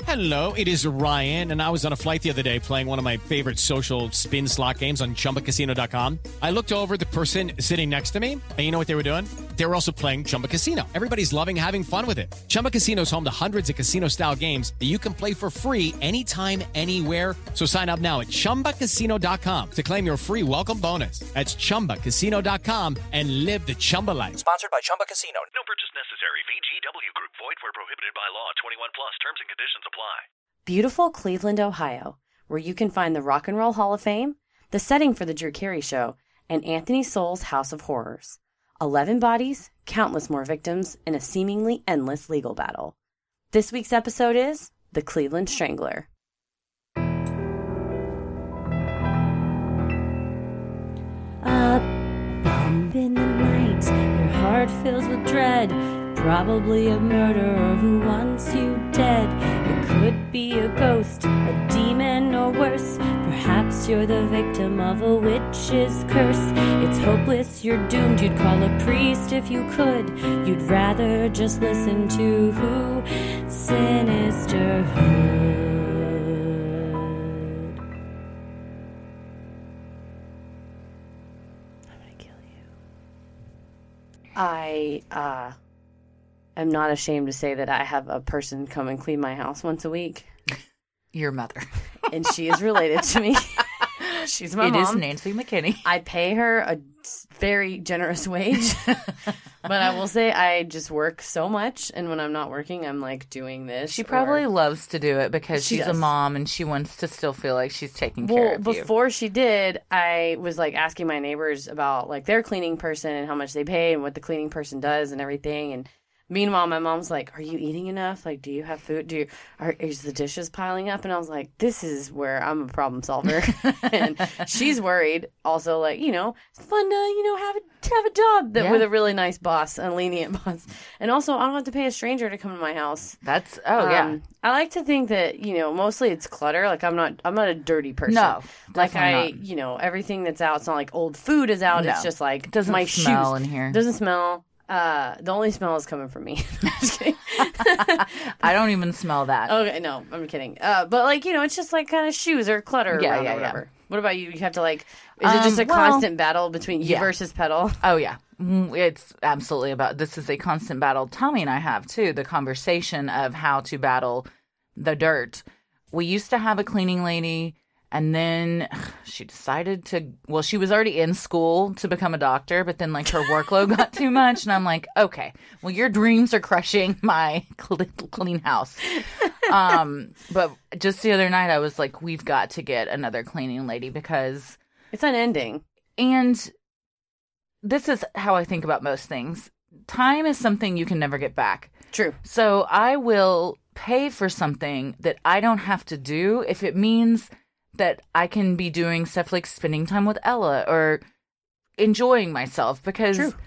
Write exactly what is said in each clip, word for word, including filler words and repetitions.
Hello, it is Ryan, and I was on a flight the other day playing one of my favorite social spin slot games on Chumba Casino dot com. I looked over at the person sitting next to me, and you know what they were doing? They were also playing Chumba Casino. Everybody's loving having fun with it. Chumba Casino is home to hundreds of casino-style games that you can play for free anytime, anywhere. So sign up now at Chumba Casino dot com to claim your free welcome bonus. That's Chumba Casino dot com and live the Chumba life. Sponsored by Chumba Casino. No purchase necessary. V G W Group. Void where prohibited by law. twenty-one plus. Terms and conditions apply. Beautiful Cleveland, Ohio, where you can find the Rock and Roll Hall of Fame, the setting for the Drew Carey Show, and Anthony Soule's House of Horrors. Eleven bodies, countless more victims, and a seemingly endless legal battle. This week's episode is The Cleveland Strangler. A bump in the night, your heart fills with dread. Probably a murderer who wants you dead. It could be a ghost, a demon, or worse. Perhaps you're the victim of a witch's curse. It's hopeless, you're doomed. You'd call a priest if you could. You'd rather just listen to Who? Sinisterhood. I'm gonna kill you. I, uh... I'm not ashamed to say that I have a person come and clean my house once a week. Your mother. And she is related to me. She's my it mom. It is Nancy McKinney. I pay her a very generous wage. But I will say I just work so much. And when I'm not working, I'm like doing this. She probably or... loves to do it because she she's does. a mom and she wants to still feel like she's taking well, care of you. Before she did, I was like asking my neighbors about like their cleaning person and how much they pay and what the cleaning person does and everything. And meanwhile, my mom's like, "Are you eating enough? Like, do you have food? Do you, are is the dishes piling up?" And I was like, "This is where I'm a problem solver." And she's worried. Also, like, you know, it's fun to you know have a have a job that yeah. with a really nice boss, a lenient boss. And also, I don't have to pay a stranger to come to my house. That's oh um, yeah. I like to think that you know mostly it's clutter. Like I'm not I'm not a dirty person. No, like I not. you know everything that's out. It's not like old food is out. No. It's just like it doesn't my smell shoes in here. Doesn't smell. Uh, the only smell is coming from me. Just kidding. I don't even smell that. Okay, no, I'm kidding. Uh, but like you know, it's just like kind of shoes or clutter. Yeah, around yeah, or whatever. yeah. What about you? You have to like. Is um, it just a well, constant battle between you yeah. versus pedal? Oh yeah, it's absolutely about. This is a constant battle. Tommy and I have too. The conversation of how to battle the dirt. We used to have a cleaning lady. And then she decided to, well, she was already in school to become a doctor, but then like her workload got too much. And I'm like, okay, well, your dreams are crushing my clean house. Um, but just the other night I was like, we've got to get another cleaning lady because it's unending. And this is how I think about most things. Time is something you can never get back. True. So I will pay for something that I don't have to do if it means that I can be doing stuff like spending time with Ella or enjoying myself. Because True.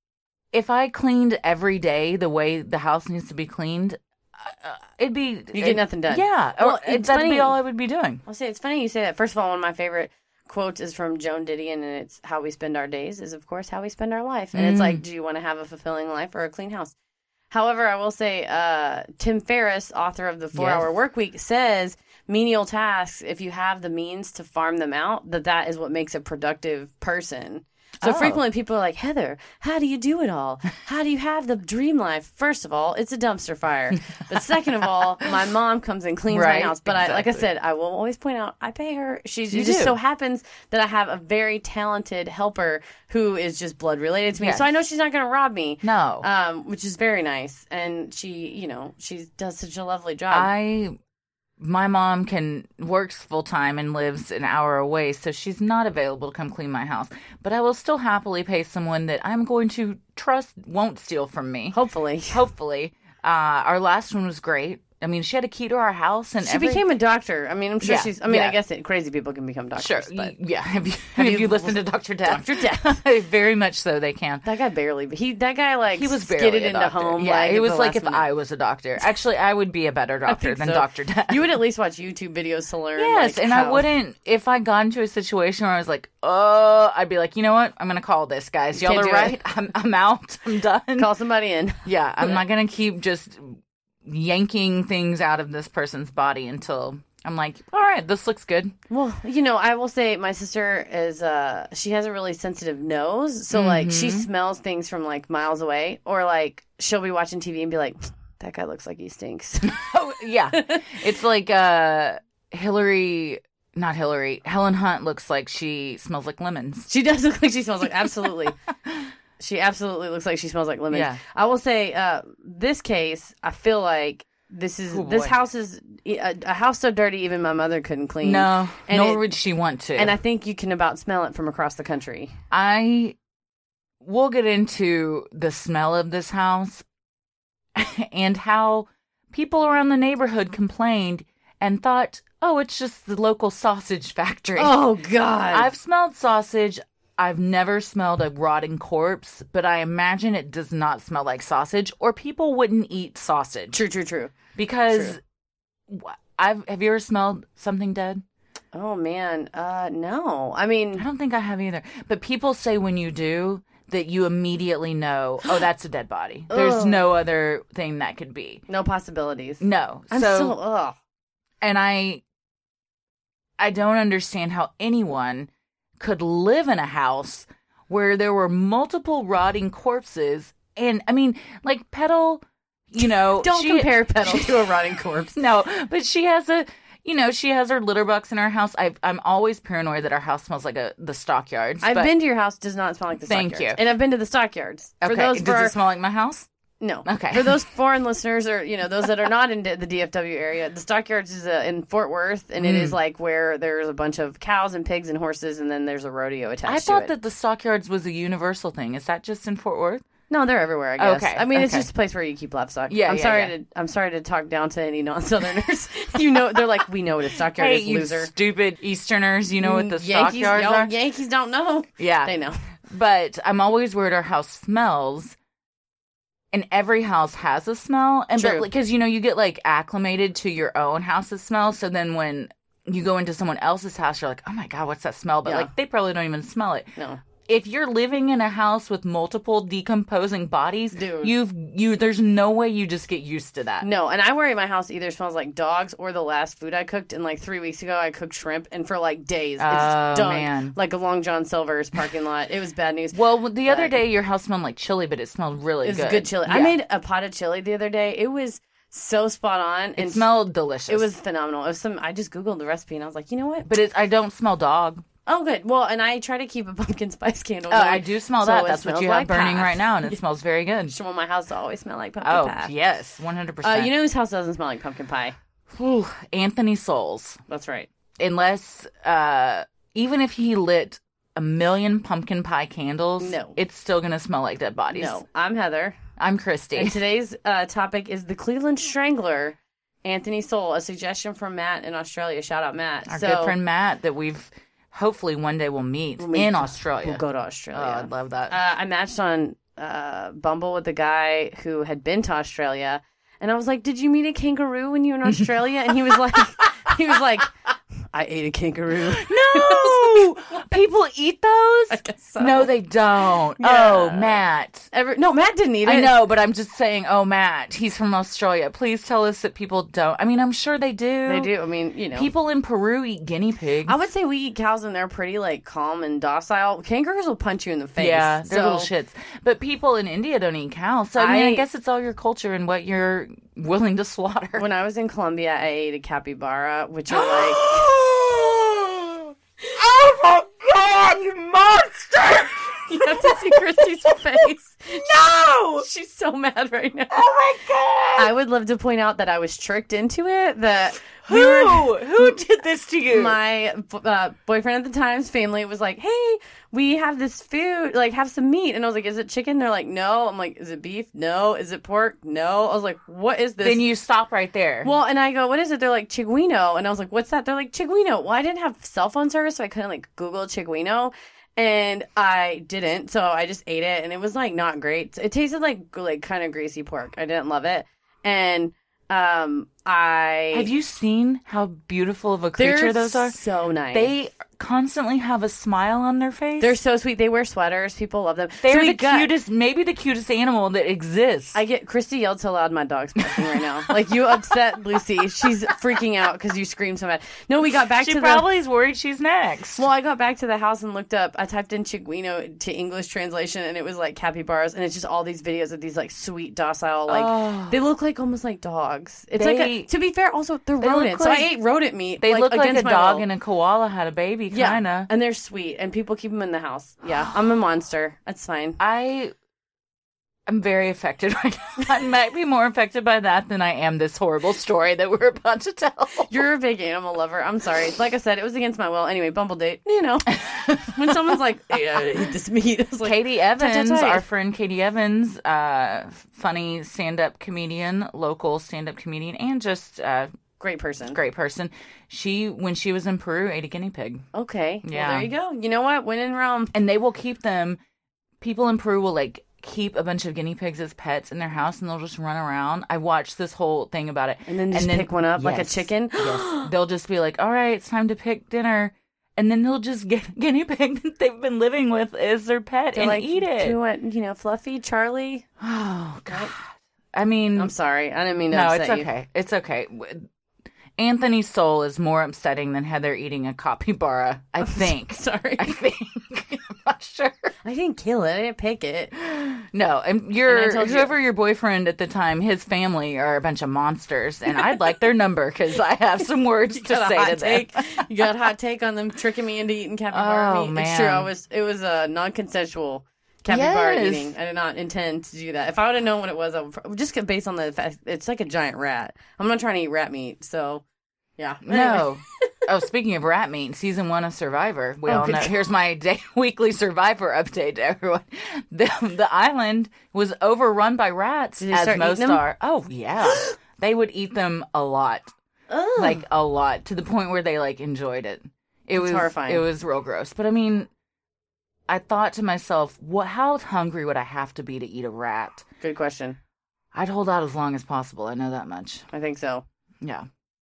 if I cleaned every day the way the house needs to be cleaned, uh, it'd be... You it, get nothing done. Yeah. Well, or it's that'd funny. be all I would be doing. I'll say it's funny you say that. First of all, one of my favorite quotes is from Joan Didion, and it's how we spend our days is, of course, how we spend our life. And mm. it's like, do you want to have a fulfilling life or a clean house? However, I will say uh, Tim Ferriss, author of the four-Hour yes. Workweek, says menial tasks, if you have the means to farm them out, that that is what makes a productive person. So oh. frequently people are like, Heather, how do you do it all? How do you have the dream life? First of all, it's a dumpster fire. But second of all, my mom comes and cleans right, my house. But exactly. I, like I said, I will always point out, I pay her. She's, you it just do. so happens that I have a very talented helper who is just blood related to me. Yes. So I know she's not going to rob me. No. Um, which is very nice. And she, you know, she does such a lovely job. I... My mom can works full time and lives an hour away, so she's not available to come clean my house. But I will still happily pay someone that I'm going to trust won't steal from me. Hopefully. Hopefully. Uh, our last one was great. I mean, she had a key to our house, and she every... became a doctor. I mean, I'm sure yeah, she's. I mean, yeah. I guess it, crazy people can become doctors. Sure. But yeah. Have you have, have you, you listened to Doctor Death? Doctor Death. Very much so. They can. That guy barely. He that guy like he was skidded barely a into doctor. home. Yeah, like, it was the like last if minute. I was a doctor. Actually, I would be a better doctor than so. Doctor Death. You would at least watch YouTube videos to learn. Yes, like, and how... I wouldn't if I got into a situation where I was like, oh, I'd be like, you know what? I'm gonna call this, guys. Y'all Can't are do right. it. I'm I'm out. I'm done. Call somebody in. Yeah, I'm not gonna keep just yanking things out of this person's body until I'm like, all right, this looks good. Well, you know, I will say my sister is, uh, she has a really sensitive nose. So, mm-hmm. like, she smells things from, like, miles away. Or, like, she'll be watching T V and be like, that guy looks like he stinks. Oh, yeah. It's like uh, Hillary, not Hillary, Helen Hunt looks like she smells like lemons. She does look like she smells like, absolutely. She absolutely looks like she smells like lemons. Yeah. I will say, uh, this case, I feel like this is, oh, this house is a, a house so dirty even my mother couldn't clean. No, and nor it, would she want to. And I think you can about smell it from across the country. I, we'll get into the smell of this house and how people around the neighborhood complained and thought, oh, it's just the local sausage factory. Oh, God. I've smelled sausage. I've never smelled a rotting corpse, but I imagine it does not smell like sausage, or people wouldn't eat sausage. True, true, true. Because true. I've have you ever smelled something dead? Oh, man. Uh, no. I mean, I don't think I have either. But people say when you do that you immediately know, oh, that's a dead body. There's no other thing that could be. No possibilities. No. I'm so, so, ugh. And I, I don't understand how anyone could live in a house where there were multiple rotting corpses. And I mean, like Petal, you know, don't she, compare Petal to a rotting corpse. No, but she has a, you know, she has her litter box in our house. I, I'm always paranoid that our house smells like a the stockyards. I've but, been to your house; does not smell like the thank stockyards. you. And I've been to the stockyards. Okay, for those, does for it our, smell like my house? No. Okay. For those foreign listeners, or you know, those that are not in the D F W area, the stockyards is uh, in Fort Worth, and mm. it is like where there's a bunch of cows and pigs and horses, and then there's a rodeo attached. I thought to it. that the stockyards was a universal thing. Is that just in Fort Worth? No, they're everywhere, I guess. Okay. I mean, okay. it's just a place where you keep livestock. Yeah, I'm yeah, sorry yeah. to I'm sorry to talk down to any non-Southerners. You know, they're like, we know what a stockyard hey, is, you loser. stupid Easterners, you know what the Yankees, stockyards yo, are? Yankees don't know. Yeah. They know. But I'm always worried our house smells. And every house has a smell. And True. Because, you know, you get, like, acclimated to your own house's smell. So then when you go into someone else's house, you're like, oh, my God, what's that smell? But, Yeah. like, they probably don't even smell it. No. If you're living in a house with multiple decomposing bodies, Dude. you've you there's no way you just get used to that. No, and I worry my house either smells like dogs or the last food I cooked. And like three weeks ago, I cooked shrimp, and for like days, it's Oh, done man. like a Long John Silver's parking lot. It was bad news. Well, the other But- day your house smelled like chili, but it smelled really It was good. good chili. I Yeah. made a pot of chili the other day. It was so spot on. It And smelled delicious. It was phenomenal. It was some. I just googled the recipe and I was like, you know what? but it's I don't smell dog. Oh, good. Well, and I try to keep a pumpkin spice candle. Oh, going, I do smell so that. it That's what smells you like have burning pie. right now, and it smells very good. I want my house to always smell like pumpkin Oh, pie. yes, one hundred Uh, percent. you know whose house doesn't smell like pumpkin pie? Whew, Anthony Souls. That's right. Unless, uh, even if he lit a million pumpkin pie candles, No. it's still going to smell like dead bodies. No, I'm Heather. I'm Christy. And today's uh, topic is the Cleveland Strangler, Anthony Soul, a suggestion from Matt in Australia. Shout out, Matt. Our so, good friend Matt that we've hopefully one day will meet We'll meet- in Australia. We'll go to Oh, Australia. I'd love that. Uh, I matched on uh, Bumble with a guy who had been to Australia, and I was like, "Did you meet a kangaroo when you were in Australia?" And he was like, "He was like, I ate a kangaroo." No! People eat those? I guess so. No, they don't. Yeah. Oh, Matt. Ever, no, Matt didn't eat it. I know, but I'm just saying, oh, Matt, he's from Australia. Please tell us that people don't. I mean, I'm sure they do. They do. I mean, you know, People in Peru eat guinea pigs. I would say we eat cows and they're pretty like calm and docile. Kangaroos will punch you in the face. Yeah, they're so, little shits. But people in India don't eat cows. So, I mean, I, I- guess it's all your culture and what you're willing to slaughter. When I was in Colombia, I ate a capybara, which are like, Oh my God, you monster! you have to see Christy's face. No! She's so mad right now. Oh my God! I would love to point out that I was tricked into it. That Who? we were, Who did this to you? my uh, boyfriend at the time's family was like, "Hey, we have this food. Like, have some meat." And I was like, "Is it chicken?" They're like, "No." I'm like, "Is it beef?" "No." "Is it pork?" "No." I was like, "What is this?" Then you stop right there. Well, and I go, "What is it?" They're like, "Chiguino." And I was like, "What's that?" They're like, "Chiguino." Well, I didn't have cell phone service, so I couldn't like Google Chiguino. And I didn't, so I just ate it, and it was like not great. It tasted like like kind of greasy pork. I didn't love it, and um, I Have you seen how beautiful of a creature they're those are? so nice. They constantly have a smile on their face. They're so sweet. They wear sweaters. People love them. They're So we the got- cutest, maybe the cutest animal that exists. I get Christy yelled so loud, my dog's barking right now. Like, you upset Lucy. She's freaking out because you screamed so bad. No, we got back she to probably the. is worried she's next. Well, I got back to the house and looked up. I typed in Chigwino to English translation, and it was like capybaras, and it's just all these videos of these like sweet, docile, like Oh. they look like almost like dogs. It's They- like a, to be fair, also they're they look rodents. so like- I ate rodent meat. They like, look like a against my dog will. and a koala had a baby, yeah, kind of. and they're sweet, and people keep them in the house. Yeah, I'm a monster. That's fine. I am very affected right now. I might be more affected by that than I am this horrible story that we're about to tell. You're a big animal lover. I'm sorry. Like I said, it was against my will. Anyway, Bumble date. You know, when someone's like, hey, I eat this meat, I was like, Katie Evans, tight. our friend Katie Evans, uh, funny stand-up comedian, local stand-up comedian, and just uh, great person. great person. She, when she was in Peru, ate a guinea pig. Okay. Yeah. Well, there you go. You know what? When in Rome. And they will keep them, people in Peru will like keep a bunch of guinea pigs as pets in their house and they'll just run around. I watched this whole thing about it. And then just pick one up like a Yes, chicken? Yes. They'll just be like, all right, it's time to pick dinner. And then they'll just get a guinea pig that they've been living with as their pet They're and like, eat it. Do you want, you know, Fluffy, Charlie? Oh, God. I mean, I'm sorry. I didn't mean to no, upset it's you. okay. It's okay. W- Anthony's soul is more upsetting than Heather eating a capybara, I think. Sorry. I think. I'm not sure. I didn't kill it. I didn't pick it. No, and your And I told you- whoever your boyfriend at the time, his family are a bunch of monsters, and I'd like their number because I have some words to Got a say hot to take. them. You got a hot take on them tricking me into eating capybara Oh, meat. It's true. man. I was. It was a non-consensual capybara Yes. eating. I did not intend to do that. If I would have known what it was, I would pro- just get based on the fact it's like a giant rat. I'm not trying to eat rat meat, so yeah. No. Oh, speaking of rat meat, season one of Survivor, we Oh, all good know. God. Here's my day, weekly Survivor update to everyone. The, the island was overrun by rats, Did they as start most eating them? are. Oh, yeah. They would eat them a lot. Ugh. Like, a lot, to the point where they, like, enjoyed it. It was horrifying. It was real gross. But, I mean, I thought to myself, what? how hungry would I have to be to eat a rat? Good question. I'd hold out as long as possible. I know that much. I think so. Yeah.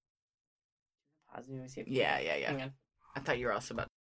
Pause. Let me see if- Yeah, yeah, yeah. Hang on. I thought you were also about.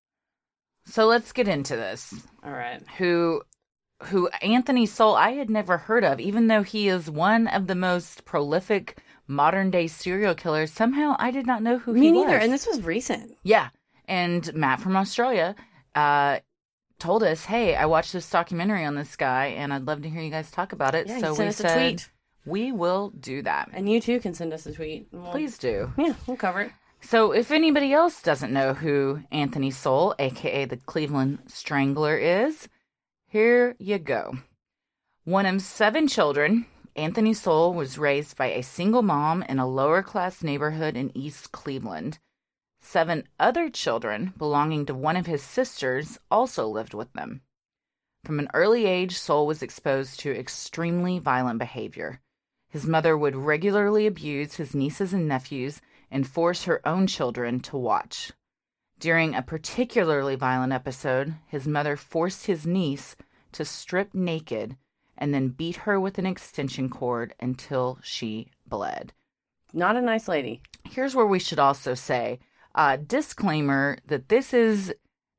So let's get into this. All right. Who, who Anthony Soul I had never heard of, even though he is one of the most prolific modern day serial killers. Somehow I did not know who Me he neither. was. And this was recent. Yeah, and Matt from Australia, uh, told us, "Hey, I watched this documentary on this guy, and I'd love to hear you guys talk about it." Yeah, he so sent we us a said tweet. we will do that. And you too can send us a tweet. We'll- Please do. Yeah, we'll cover it. So, if anybody else doesn't know who Anthony Soul, aka the Cleveland Strangler, is, here you go. One of seven children, Anthony Soul was raised by a single mom in a lower class neighborhood in East Cleveland. Seven other children belonging to one of his sisters also lived with them. From an early age, Soul was exposed to extremely violent behavior. His mother would regularly abuse his nieces and nephews and force her own children to watch. During a particularly violent episode, his mother forced his niece to strip naked and then beat her with an extension cord until she bled. Not a nice lady. Here's where we should also say, uh, disclaimer that this is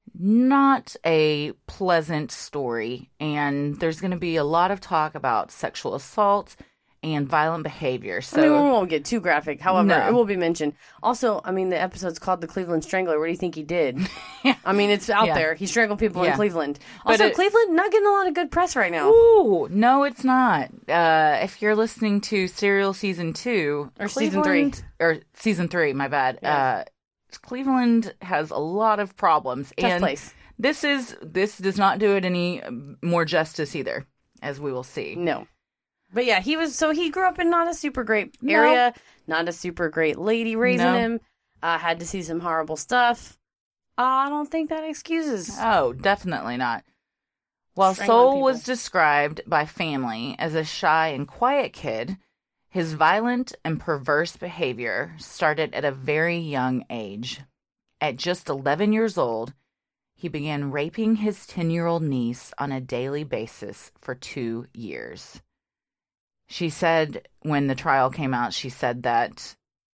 not a pleasant story, and there's going to be a lot of talk about sexual assault and violent behavior. So I mean, we won't get too graphic. However, No. it will be mentioned. Also, I mean, the episode's called The Cleveland Strangler. What do you think he did? I mean, it's out Yeah. there. He strangled people Yeah. in Cleveland. But Also, it- Cleveland not getting a lot of good press right now. Ooh, no, it's not. Uh, if you're listening to Serial Season two... Or Season three. Cleveland- Or Season three, my bad. Yeah. Uh, Cleveland has a lot of problems. Tough and place. This is this does not do it any more justice either, as we will see. No. But yeah, he was, so he grew up in not a super great No. area, not a super great lady raising No. him, uh, had to see some horrible stuff. Uh, I don't think that excuses. Oh, definitely not. While Strangling Soul people. was described by family as a shy and quiet kid, his violent and perverse behavior started at a very young age. At just eleven years old, he began raping his ten-year-old niece on a daily basis for two years. she said when the trial came out, she said that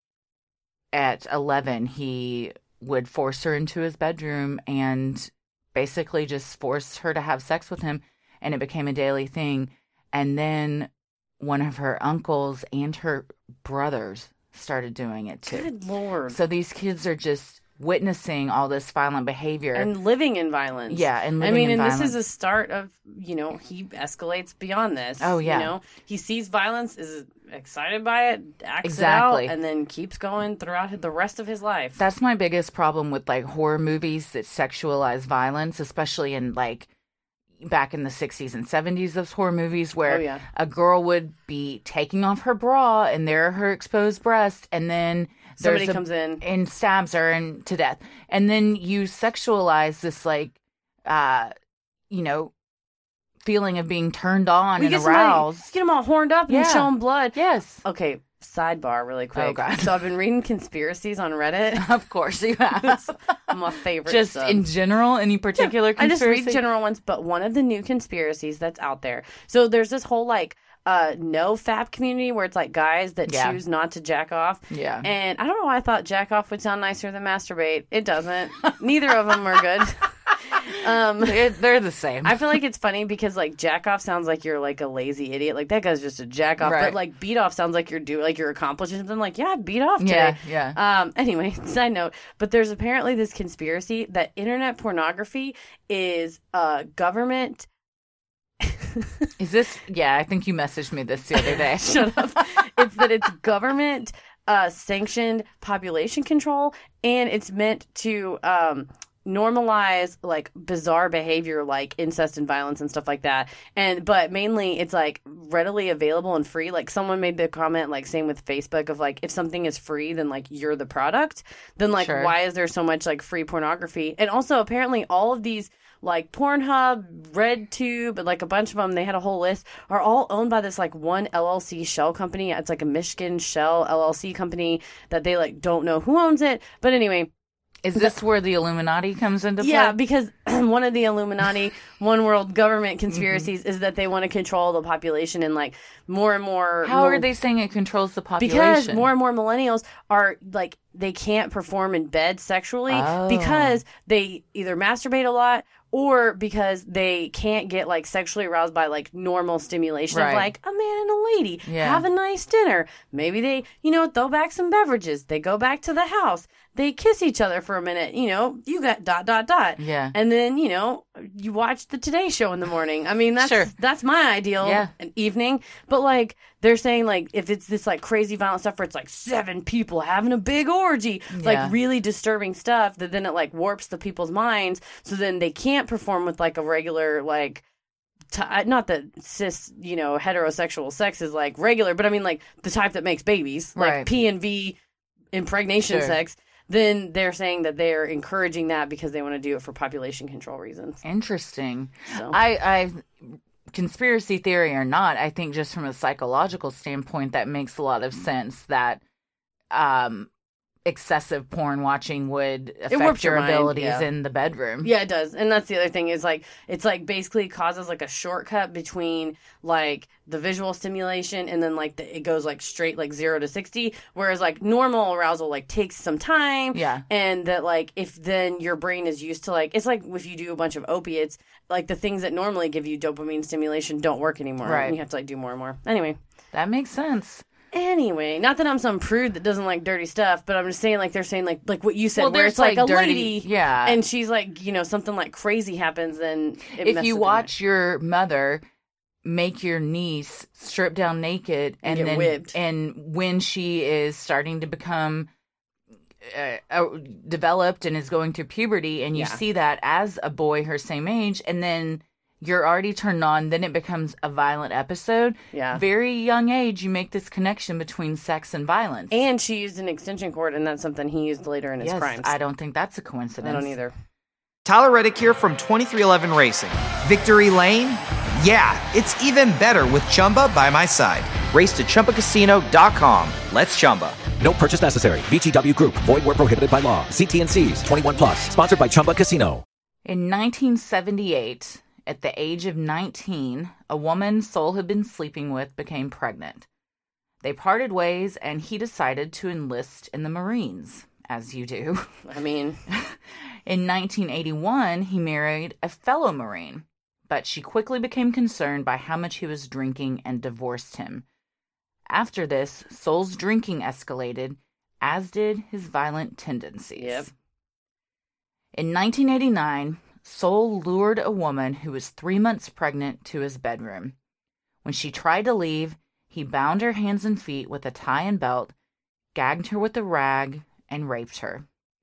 at eleven, he would force her into his bedroom and basically just force her to have sex with him, and it became a daily thing. And then one of her uncles and her brothers started doing it too. Good Lord. So these kids are just witnessing all this violent behavior. And living in violence. Yeah, and living I mean, in and violence. this is a start of, you know, he escalates beyond this. Oh, yeah. You know, he sees violence, is excited by it, acts Exactly. it out, and then keeps going throughout the rest of his life. That's my biggest problem with like horror movies that sexualize violence, especially in like back in the sixties and seventies, those horror movies where Oh, yeah. a girl would be taking off her bra and there are her exposed breasts, and then Somebody there's a- comes in. and stabs her and to death. And then you sexualize this like, uh, you know, feeling of being turned on We and get somebody- aroused. get them all horned up Yeah. and show them blood. Yes. Okay, sidebar really quick. Oh, God. So I've been reading conspiracies on Reddit. Of course you have. My favorite Just stuff. in general, any particular I just conspiracy? read general ones, but one of the new conspiracies that's out there. So there's this whole like uh no fap community where it's like guys that Yeah. choose not to jack off. Yeah. And I don't know why I thought jack off would sound nicer than masturbate. It doesn't. Neither of them are good. um They're, they're the same. I feel like it's funny because like jack off sounds like you're like a lazy idiot. Like that guy's just a jack off. Right. But like beat off sounds like you're doing like you're accomplishing something. Like yeah, I beat off today. Yeah, yeah. Um. Anyway, side note. But there's apparently this conspiracy that internet pornography is uh government. Is this? Yeah, I think you messaged me this the other day. Shut up. It's that it's government uh sanctioned population control, and it's meant to um normalize like bizarre behavior like incest and violence and stuff like that. And but mainly it's like readily available and free. Like someone made the comment like same with Facebook of like if something is free then like you're the product. Then like Sure. why is there so much like free pornography? And also apparently all of these like Pornhub, RedTube, and like a bunch of them, they had a whole list, are all owned by this like one L L C shell company. It's like a Michigan shell L L C company that they like don't know who owns it. But anyway, Is this where the Illuminati comes into play? yeah, because one of the Illuminati, one world government conspiracies is that they want to control the population and like more and more. How more- are they saying it controls the population? Because more and more millennials are like they can't perform in bed sexually Oh. because they either masturbate a lot or because they can't get like sexually aroused by like normal stimulation Right. of like a man and a lady Yeah. have a nice dinner. Maybe they, you know, throw back some beverages. They go back to the house. They kiss each other for a minute. You know, you got dot dot dot. Yeah. And then you know you watch the Today Show in the morning. I mean that's Sure. that's my ideal Yeah. evening. But like they're saying like if it's this like crazy violent stuff where it's like seven people having a big orgy, Yeah. like really disturbing stuff that then it like warps the people's minds. So then they can't perform with like a regular like. T- not that cis, you know, heterosexual sex is like regular, but I mean like the type that makes babies, like Right. P and V impregnation Sure. sex. Then they're saying that they're encouraging that because they want to do it for population control reasons. Interesting. So. I, I, conspiracy theory or not, I think just from a psychological standpoint, that makes a lot of sense that um, excessive porn watching would affect warps your your mind, abilities yeah. in the bedroom. Yeah, it does. And that's the other thing is like it's like basically causes like a shortcut between like the visual stimulation and then like the, it goes like straight like zero to sixty, whereas like normal arousal like takes some time. Yeah. And that like if then your brain is used to like it's like if you do a bunch of opiates, like the things that normally give you dopamine stimulation don't work anymore. Right. And you have to like do more and more. Anyway. That makes sense. Anyway, not that I'm some prude that doesn't like dirty stuff, but I'm just saying like they're saying like like what you said Well, where there's, it's like, like, a dirty- lady yeah. and she's like, you know, something like crazy happens then it If messes you with watch your mother make your niece strip down naked and, And get then whipped. and when she is starting to become uh, uh, developed and is going through puberty and you Yeah. see that as a boy her same age and then you're already turned on, then it becomes a violent episode. Yeah. Very young age, you make this connection between sex and violence. And she used an extension cord, and that's something he used later in his yes, crimes. I don't think that's a coincidence. I don't either. Tyler Reddick here from twenty-three eleven Racing. Victory Lane? Yeah, it's even better with Chumba by my side. Race to Chumba Casino dot com. Let's Chumba. No purchase necessary. V G W Group. Void where prohibited by law. See T and C's. twenty-one plus. Sponsored by Chumba Casino. In nineteen seventy-eight, at the age of nineteen, a woman Sol had been sleeping with became pregnant. They parted ways, and he decided to enlist in the Marines, as you do. I mean... In nineteen eighty-one, he married a fellow Marine, but she quickly became concerned by how much he was drinking and divorced him. After this, Sol's drinking escalated, as did his violent tendencies. Yep. In nineteen eighty-nine, Sol lured a woman who was three months pregnant to his bedroom. When she tried to leave, he bound her hands and feet with a tie and belt, gagged her with a rag, and raped her.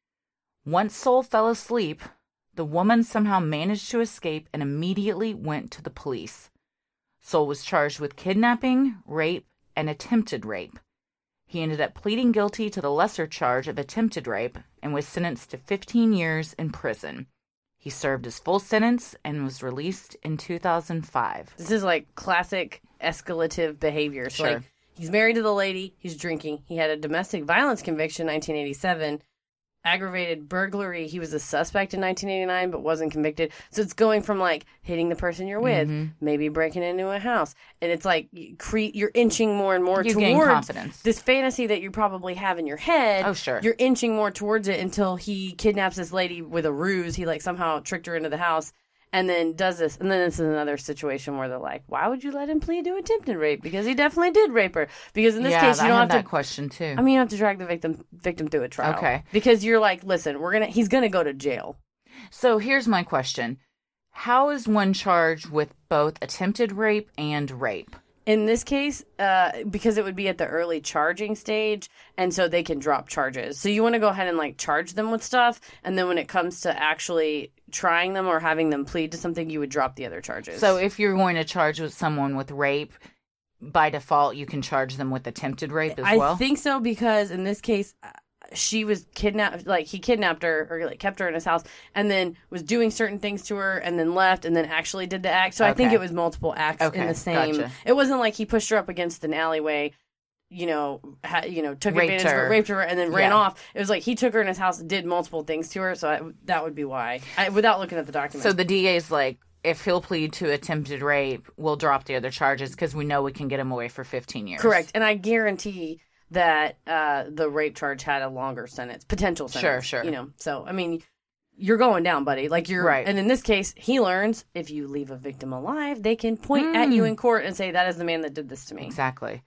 Once Sol fell asleep, the woman somehow managed to escape and immediately went to the police. Sol was charged with kidnapping, rape, and attempted rape. He ended up pleading guilty to the lesser charge of attempted rape and was sentenced to fifteen years in prison. He served his full sentence and was released in two thousand five. This is like classic escalative behavior. So Sure. like, he's married to the lady, he's drinking. He had a domestic violence conviction in nineteen eighty-seven. Aggravated burglary, he was a suspect in nineteen eighty-nine but wasn't convicted. So it's going from like hitting the person you're with, Mm-hmm. maybe breaking into a house. And it's like you cre- you're inching more and more You gain towards confidence. this fantasy that you probably have in your head. Oh, sure. You're inching more towards it until he kidnaps this lady with a ruse. He like somehow tricked her into the house. And then does this, and then this is another situation where they're like, "Why would you let him plead to attempted rape? Because he definitely did rape her. Because in this yeah, case, you I don't had have that to. question too. I mean, you have to drag the victim victim through a trial. Okay. Because you're like, listen, we're gonna. He's gonna go to jail. So here's my question. How is one charged with both attempted rape and rape? In this case, uh, because it would be at the early charging stage, and so they can drop charges. So you want to go ahead and like charge them with stuff, and then when it comes to actually trying them or having them plead to something, you would drop the other charges. So if you're going to charge with someone with rape, by default, you can charge them with attempted rape as I well? think so, because in this case, uh, she was kidnapped, like he kidnapped her or like kept her in his house and then was doing certain things to her and then left and then actually did the act. So I think Okay. it was multiple acts Okay, in the same. gotcha. It wasn't like he pushed her up against an alleyway, you know, ha, you know, took Raped advantage of her. her, raped her, and then ran Yeah. off. It was like he took her in his house, did multiple things to her. So I, that would be why, I, without looking at the documents. So the D A's like, if he'll plead to attempted rape, we'll drop the other charges because we know we can get him away for fifteen years. Correct. And I guarantee that uh, the rape charge had a longer sentence, potential sentence. Sure, sure. You know, so, I mean, you're going down, buddy. Like, you're, Right. And in this case, he learns if you leave a victim alive, they can point at you in court and say, that is the man that did this to me. Exactly.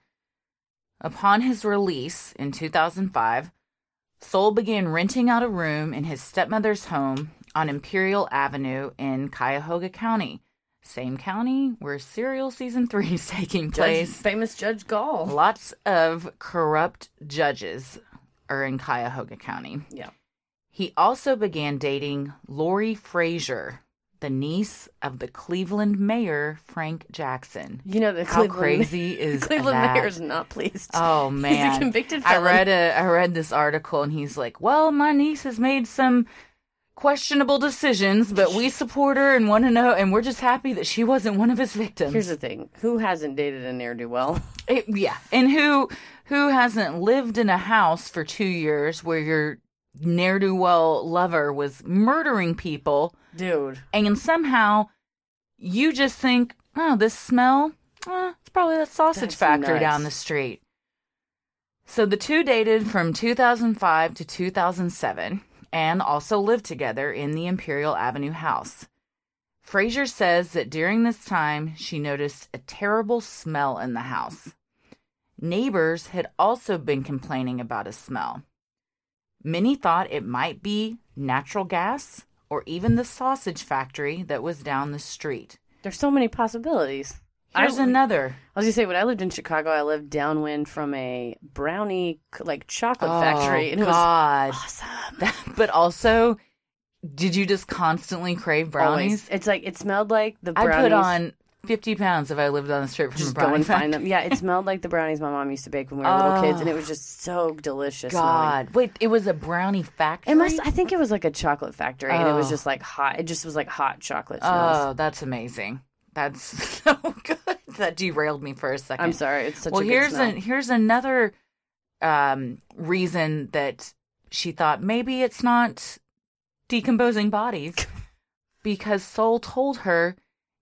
Upon his release in two thousand five, Sol began renting out a room in his stepmother's home on Imperial Avenue in Cuyahoga County. Same county where Serial Season three is taking Judge, place. famous Judge Gall. Lots of corrupt judges are in Cuyahoga County. Yeah. He also began dating Lori Frazier, the niece of the Cleveland mayor, Frank Jackson. You know, the How Cleveland, crazy is Cleveland that? mayor's not pleased. Oh man, He's a convicted I felon. read a I read this article and he's like, "Well, my niece has made some questionable decisions, but we support her and want to know, and we're just happy that she wasn't one of his victims." Here's the thing. Who hasn't dated a ne'er-do-well? It- yeah, and who who hasn't lived in a house for two years where your ne'er-do-well lover was murdering people, Dude. and somehow you just think, "Oh, this smell, eh, it's probably that sausage That's factory nuts. down the street." So the two dated from two thousand five to two thousand seven and also lived together in the Imperial Avenue house. Frazier says that during this time, she noticed a terrible smell in the house. Neighbors had also been complaining about a smell. Many thought it might be natural gas or even the sausage factory that was down the street. There's so many possibilities. Here's I, another. I was gonna say, when I lived in Chicago, I lived downwind from a brownie, like chocolate factory, and it God. was awesome. But also, did you just constantly crave brownies? Always. It's like it smelled like the brownies. I put on fifty pounds if I lived on the street from just a go brownie and find factory. them. Yeah, it smelled like the brownies my mom used to bake when we were little kids, and it was just so delicious. smelling. God. Wait, it was a brownie factory? It must. I think it was like a chocolate factory, and it was Oh. just like hot. It just was like hot chocolate smells. Oh, that's amazing. That's so good. That derailed me for a second. I'm sorry. It's such well, a good here's smell. a, here's another um, reason that she thought maybe it's not decomposing bodies, because Sol told her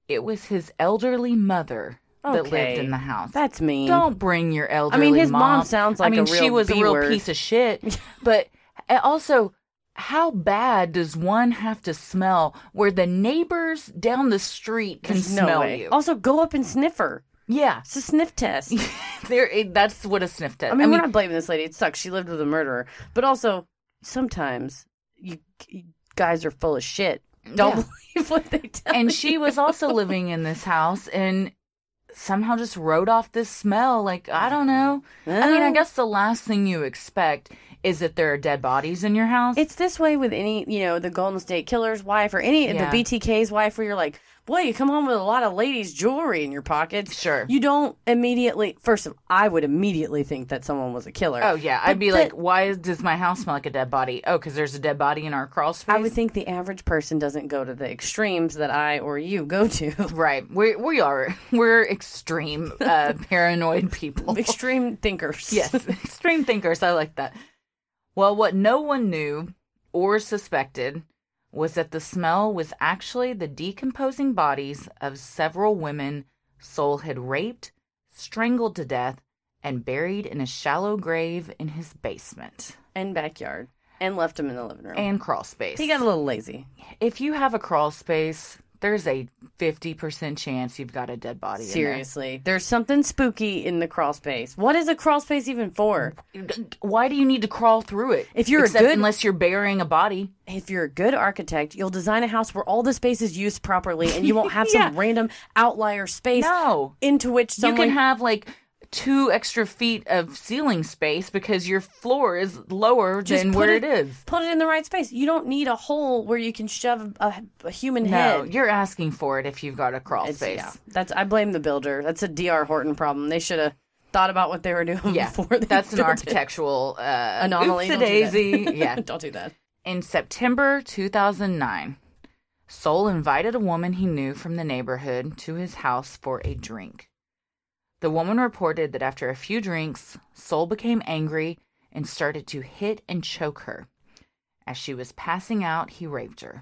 It was his elderly mother that Okay. lived in the house. That's mean. Don't bring your I elderly mean, his mom. mom sounds like I mean, a real she was a real B-word. piece of shit. But also, how bad does one have to smell where the neighbors down the street can There's no smell way. you? Also, go up and sniff her. Yeah. It's a sniff test. there. it- That's what a sniff test. I mean, we're not blaming this lady. It sucks. She lived with a murderer. But also, sometimes you, you guys are full of shit. Don't Yeah. believe what they tell and you. she was also living in this house and somehow just wrote off this smell. Like, I don't know. I mean, I guess the last thing you expect is that there are dead bodies in your house. It's this way with any, you know, the Golden State Killer's wife or any Yeah. the B T K's wife where you're like, boy, you come home with a lot of ladies' jewelry in your pockets. Sure. You don't immediately, first of all, I would immediately think that someone was a killer. Oh, yeah. But I'd be the- like, why does my house smell like a dead body? Oh, because there's a dead body in our crawl space? I would think the average person doesn't go to the extremes that I or you go to. Right. We we are. We're extreme, uh, paranoid people. Extreme thinkers. Yes. Extreme thinkers. I like that. Well, what no one knew or suspected was that the smell was actually the decomposing bodies of several women Soul had raped, strangled to death, and buried in a shallow grave in his basement. And backyard. And left him in the living room. And crawl space. He got a little lazy. If you have a crawl space, there's a fifty percent chance you've got a dead body Seriously. There's something spooky in the crawl space. What is a crawl space even for? in there. Why do you need to crawl through it? If you're a Except good- unless you're burying a body. If you're a good architect, you'll design a house where all the space is used properly and you won't have some Yeah. random outlier space No. into which someone... You can have like two extra feet of ceiling space because your floor is lower Just than put where it is. Put it in the right space. You don't need a hole where you can shove a, a human No, head. you're asking for it if you've got a crawl It's- space. yeah, that's I blame the builder. That's a D R Horton problem. They should have thought about what they were doing Yeah, before they that's an built it. architectural uh, Anomaly. Don't do that. Oopsie-daisy. Yeah. Don't do that. In September two thousand nine, Soul invited a woman he knew from the neighborhood to his house for a drink. The woman reported that after a few drinks, Soul became angry and started to hit and choke her. As she was passing out, he raped her.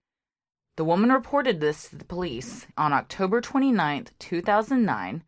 The woman reported this to the police on October twenty-ninth, two thousand nine,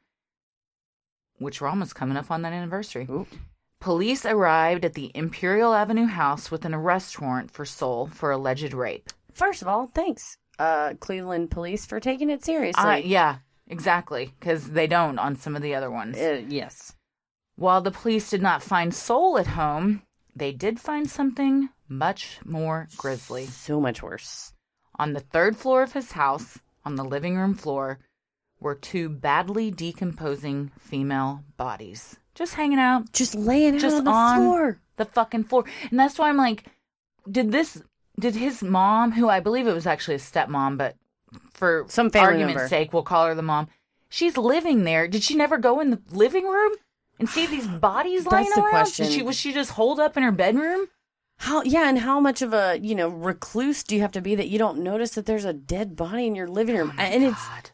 which we're almost coming up on that anniversary. Ooh. Police arrived at the Imperial Avenue house with an arrest warrant for Soul for alleged rape. First of all, thanks, uh, Cleveland police, for taking it seriously. Uh, yeah, exactly, because they don't on some of the other ones. Uh, yes. While the police did not find Soul at home, they did find something much more grisly. So much worse. On the third floor of his house, on the living room floor, were two badly decomposing female bodies. Just hanging out. Just laying Just out on the on floor. the fucking floor. And that's why I'm like, did this, did his mom, who I believe it was actually a stepmom, but for Some family argument's member. sake, we'll call her the mom. She's living there. Did she never go in the living room and see these bodies lying That's the around? question. Did she, was she just holed up in her bedroom? How? Yeah, and how much of a you know recluse do you have to be that you don't notice that there's a dead body in your living room? and it's God.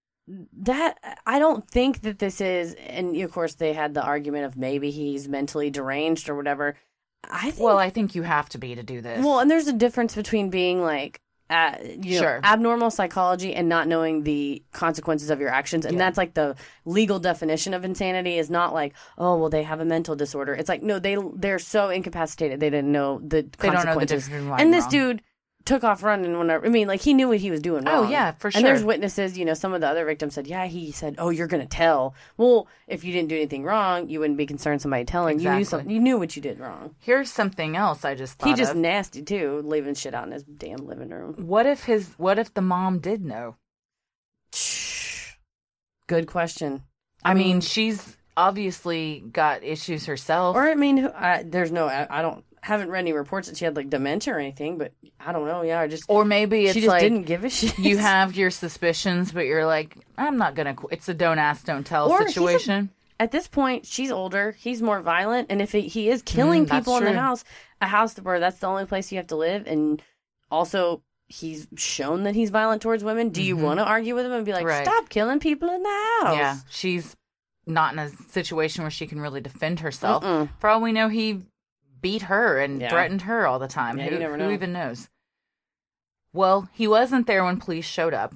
that I don't think that this is. And of course, they had the argument of maybe he's mentally deranged or whatever. I think. Well, I think you have to be to do this. Well, and there's a difference between being like, uh, you know, Sure. abnormal psychology and not knowing the consequences of your actions. And Yeah. that's like the legal definition of insanity is not like, oh, well, they have a mental disorder. It's like, no, they, they're so incapacitated. They didn't know the They don't know the consequences. difference between right and and this wrong. dude took off running whenever. I mean, like he knew what he was doing Oh, wrong. yeah, for And there's sure. witnesses, you know, some of the other victims said, yeah, he said, oh, you're going to tell. Well, if you didn't do anything wrong, you wouldn't be concerned somebody telling. You knew Exactly. something. You knew what you did wrong. Here's something else I just thought He just of. nasty too, leaving shit out in his damn living room. What if his, what if the mom did know? Good question. I mean, she's obviously got issues herself. Or I mean, who- I, there's no. I, I don't haven't read any reports that she had like dementia or anything. But I don't know. Yeah, I just Or maybe it's she just like didn't give a shit. you have your suspicions, but you're like, I'm not gonna. Qu-. It's a don't ask, don't tell Or he's a- situation. At this point, she's older. He's more violent, and if he, he is killing Mm, that's people in the true. house, a house where that's the only place you have to live, and also he's shown that he's violent towards women. Do you want to argue with him and be like, Right. stop killing people in the house? Yeah, she's not in a situation where she can really defend herself. Mm-mm. For all we know, he beat her and Yeah. threatened her all the time. Yeah, who you never who know. even knows? Well, he wasn't there when police showed up.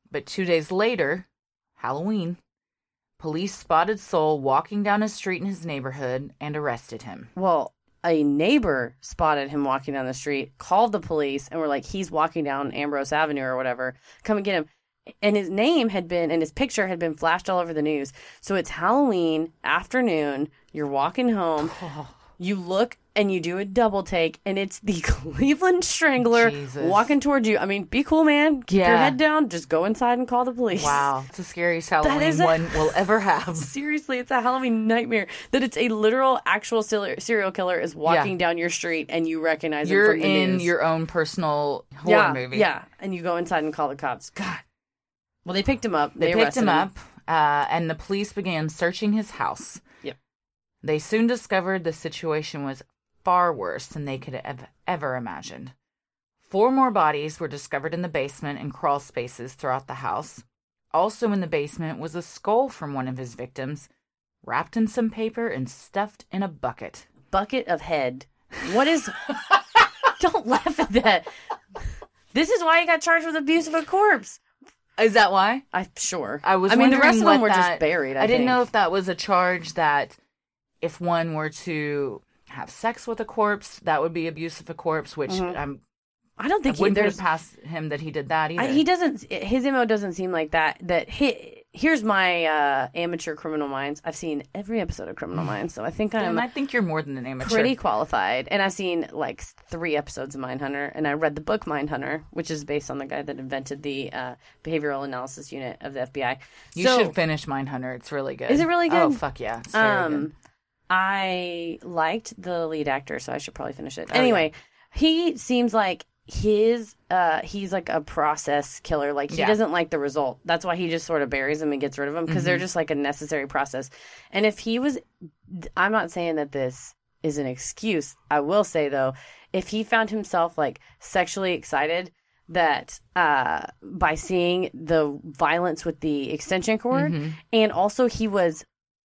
But two days later, Halloween, police spotted Soule walking down a street in his neighborhood and arrested him. Well, a neighbor spotted him walking down the street, called the police, and were like, he's walking down Ambrose Avenue or whatever. Come and get him. And his name had been, and his picture had been flashed all over the news. So it's Halloween afternoon. You're walking home. You look and you do a double take, and it's the Cleveland Strangler Jesus. walking towards you. I mean, be cool, man. Keep Yeah. your head down. Just go inside and call the police. Wow. It's the scariest Halloween is a- one we'll ever have. Seriously, it's a Halloween nightmare that it's a literal, actual ser- serial killer is walking Yeah. down your street and you recognize You're him from the in news. your own personal horror yeah, movie. Yeah, and you go inside and call the cops. God. Well, they picked him up. They, They, picked arrested him up, uh, and the police began searching his house. Yep. They soon discovered the situation was far worse than they could have ever imagined. Four more bodies were discovered in the basement and crawl spaces throughout the house. Also in the basement was a skull from one of his victims, wrapped in some paper and stuffed in a bucket. Bucket of head. What is... Don't laugh at that. This is why he got charged with abuse of a corpse. Is that why? I'm sure. I was I mean, the wondering rest of what them were that- just buried, I, I didn't think. know if that was a charge that if one were to have sex with a corpse, that would be abuse of a corpse, which Mm-hmm. I'm, I don't I think he, wouldn't put there's... it past him that he did that either. I, he doesn't... His M O doesn't seem like that. That he... Here's my uh, amateur Criminal Minds. I've seen every episode of Criminal Minds, so I think I'm... and I think you're more than an amateur. pretty qualified. And I've seen like three episodes of Mindhunter, and I read the book Mindhunter, which is based on the guy that invented the uh, behavioral analysis unit of the F B I. You So, should finish Mindhunter. It's really good. Is it really good? Oh, fuck yeah. It's very Um, good. I liked the lead actor, so I should probably finish it. Oh, anyway, he seems like his uh he's like a process killer. Like he Yeah. doesn't like the result. That's why he just sort of buries them and gets rid of them, because they're just like a necessary process. And if he was, I'm not saying that this is an excuse. I will say though, if he found himself like sexually excited that uh by seeing the violence with the extension cord, and also he was,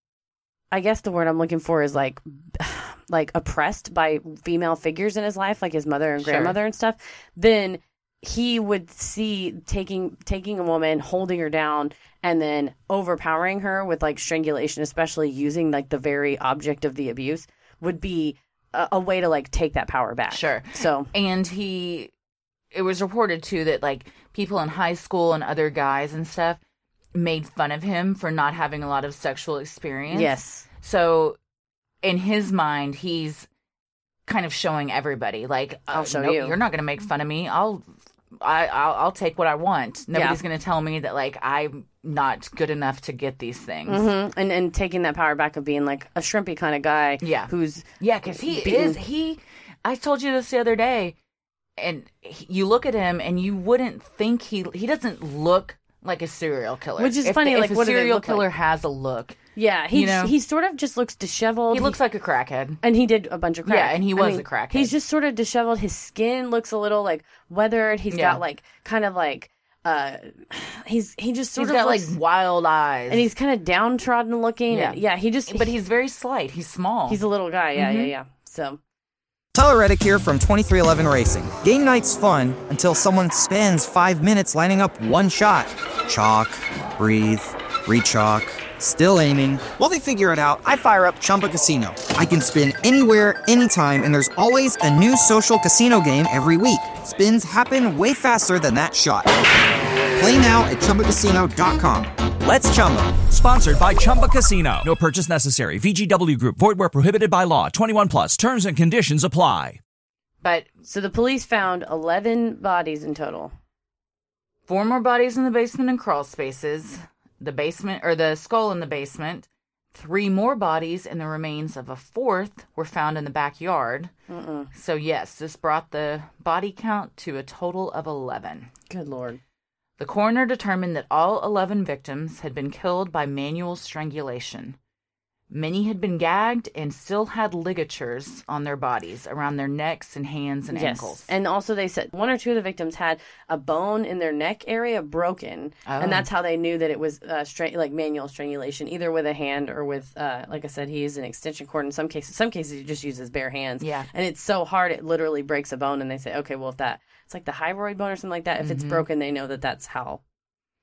I guess the word I'm looking for is like like oppressed by female figures in his life, like his mother and Sure. grandmother and stuff, then he would see taking taking a woman, holding her down, and then overpowering her with like strangulation, especially using like the very object of the abuse, would be a, a way to like take that power back. Sure. So And he, it was reported too that like people in high school and other guys and stuff made fun of him for not having a lot of sexual experience. yes. So in his mind, he's kind of showing everybody like, I'll uh, show no, you. You're not going to make fun of me. I'll, I, I'll, I'll take what I want. Nobody's Yeah. going to tell me that like I'm not good enough to get these things. hmm And and taking that power back of being like a shrimpy kind of guy. Yeah. Who's Yeah, because he beaten- is he. I told you this the other day, and he, you look at him and you wouldn't think he he doesn't look like a serial killer. Which is If funny, the- like, if what a do they serial look like? killer has a look, yeah. He You know? he sort of just looks disheveled. he looks like a crackhead. And he did a bunch of crack. Yeah, and he I was mean, a crackhead. He's just sort of disheveled. His skin looks a little like weathered. He's Yeah. got like kind of like uh he's he just sort He's of got looks, like wild eyes, and he's kind of downtrodden looking. Yeah. Yeah, yeah. He just but he's very slight. He's small. he's a little guy. Yeah, Mm-hmm. yeah, yeah. So Tyler Reddick here from twenty-three eleven Racing. Game night's fun until someone spends five minutes lining up one shot. Chalk, breathe, re-chalk, still aiming. While they figure it out, I fire up Chumba Casino. I can spin anywhere, anytime, and there's always a new social casino game every week. Spins happen way faster than that shot. Play now at Chumba Casino dot com. Let's Chumba. Sponsored by Chumba Casino. No purchase necessary. V G W Group. Void where prohibited by law. twenty-one plus. Terms and conditions apply. but so the police found eleven bodies in total. four more bodies in the basement and crawl spaces. The basement or the skull in the basement. Three more bodies and the remains of a fourth were found in the backyard. Mm-mm. So yes, this brought the body count to a total of eleven. Good Lord. The coroner determined that all eleven victims had been killed by manual strangulation. Many had been gagged and still had ligatures on their bodies around their necks and hands and Yes. ankles. And also they said one or two of the victims had a bone in their neck area broken. Oh. And that's how they knew that it was uh, stra- like manual strangulation, either with a hand or with, uh, like I said, he used an extension cord in some cases. Some cases he just uses bare hands. Yeah. And it's so hard it literally breaks a bone. And they say, okay, well, if that, it's like the hyroid bone or something like that. If it's Mhm. broken, they know that that's how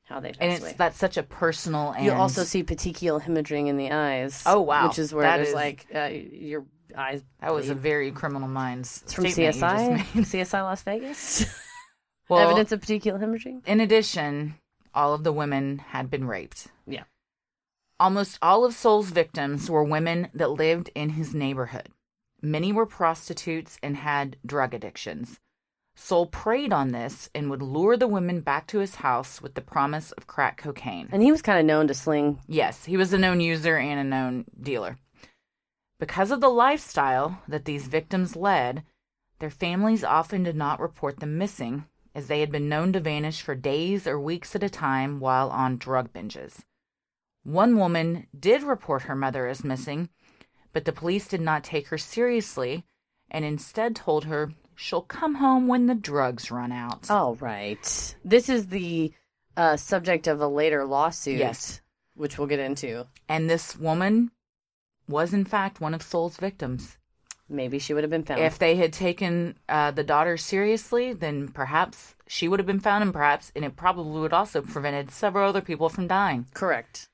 how they passed And it's away. that's such a personal and... You also see petechial hemorrhaging in the eyes. Oh, wow. Which is where That there's is- like uh, your eyes. That was a bleed. very Criminal Minds It's from statement C S you I. just made. C S I Las Vegas. Well, Evidence of petechial hemorrhaging. in addition, all of the women had been raped. Yeah. Almost all of Soul's victims were women that lived in his neighborhood. Many were prostitutes and had drug addictions. Soul preyed on this and would lure the women back to his house with the promise of crack cocaine. And he was kind of known to sling. Yes, he was a known user and a known dealer. Because of the lifestyle that these victims led, their families often did not report them missing, as they had been known to vanish for days or weeks at a time while on drug binges. One woman did report her mother as missing, but the police did not take her seriously and instead told her she'll come home when the drugs run out. Oh, right. This is the uh, subject of a later lawsuit. Yes. Which we'll get into. And this woman was, in fact, one of Soul's victims. Maybe she would have been found. If they had taken uh, the daughter seriously, then perhaps she would have been found, and perhaps, and it probably would also have prevented several other people from dying. Correct.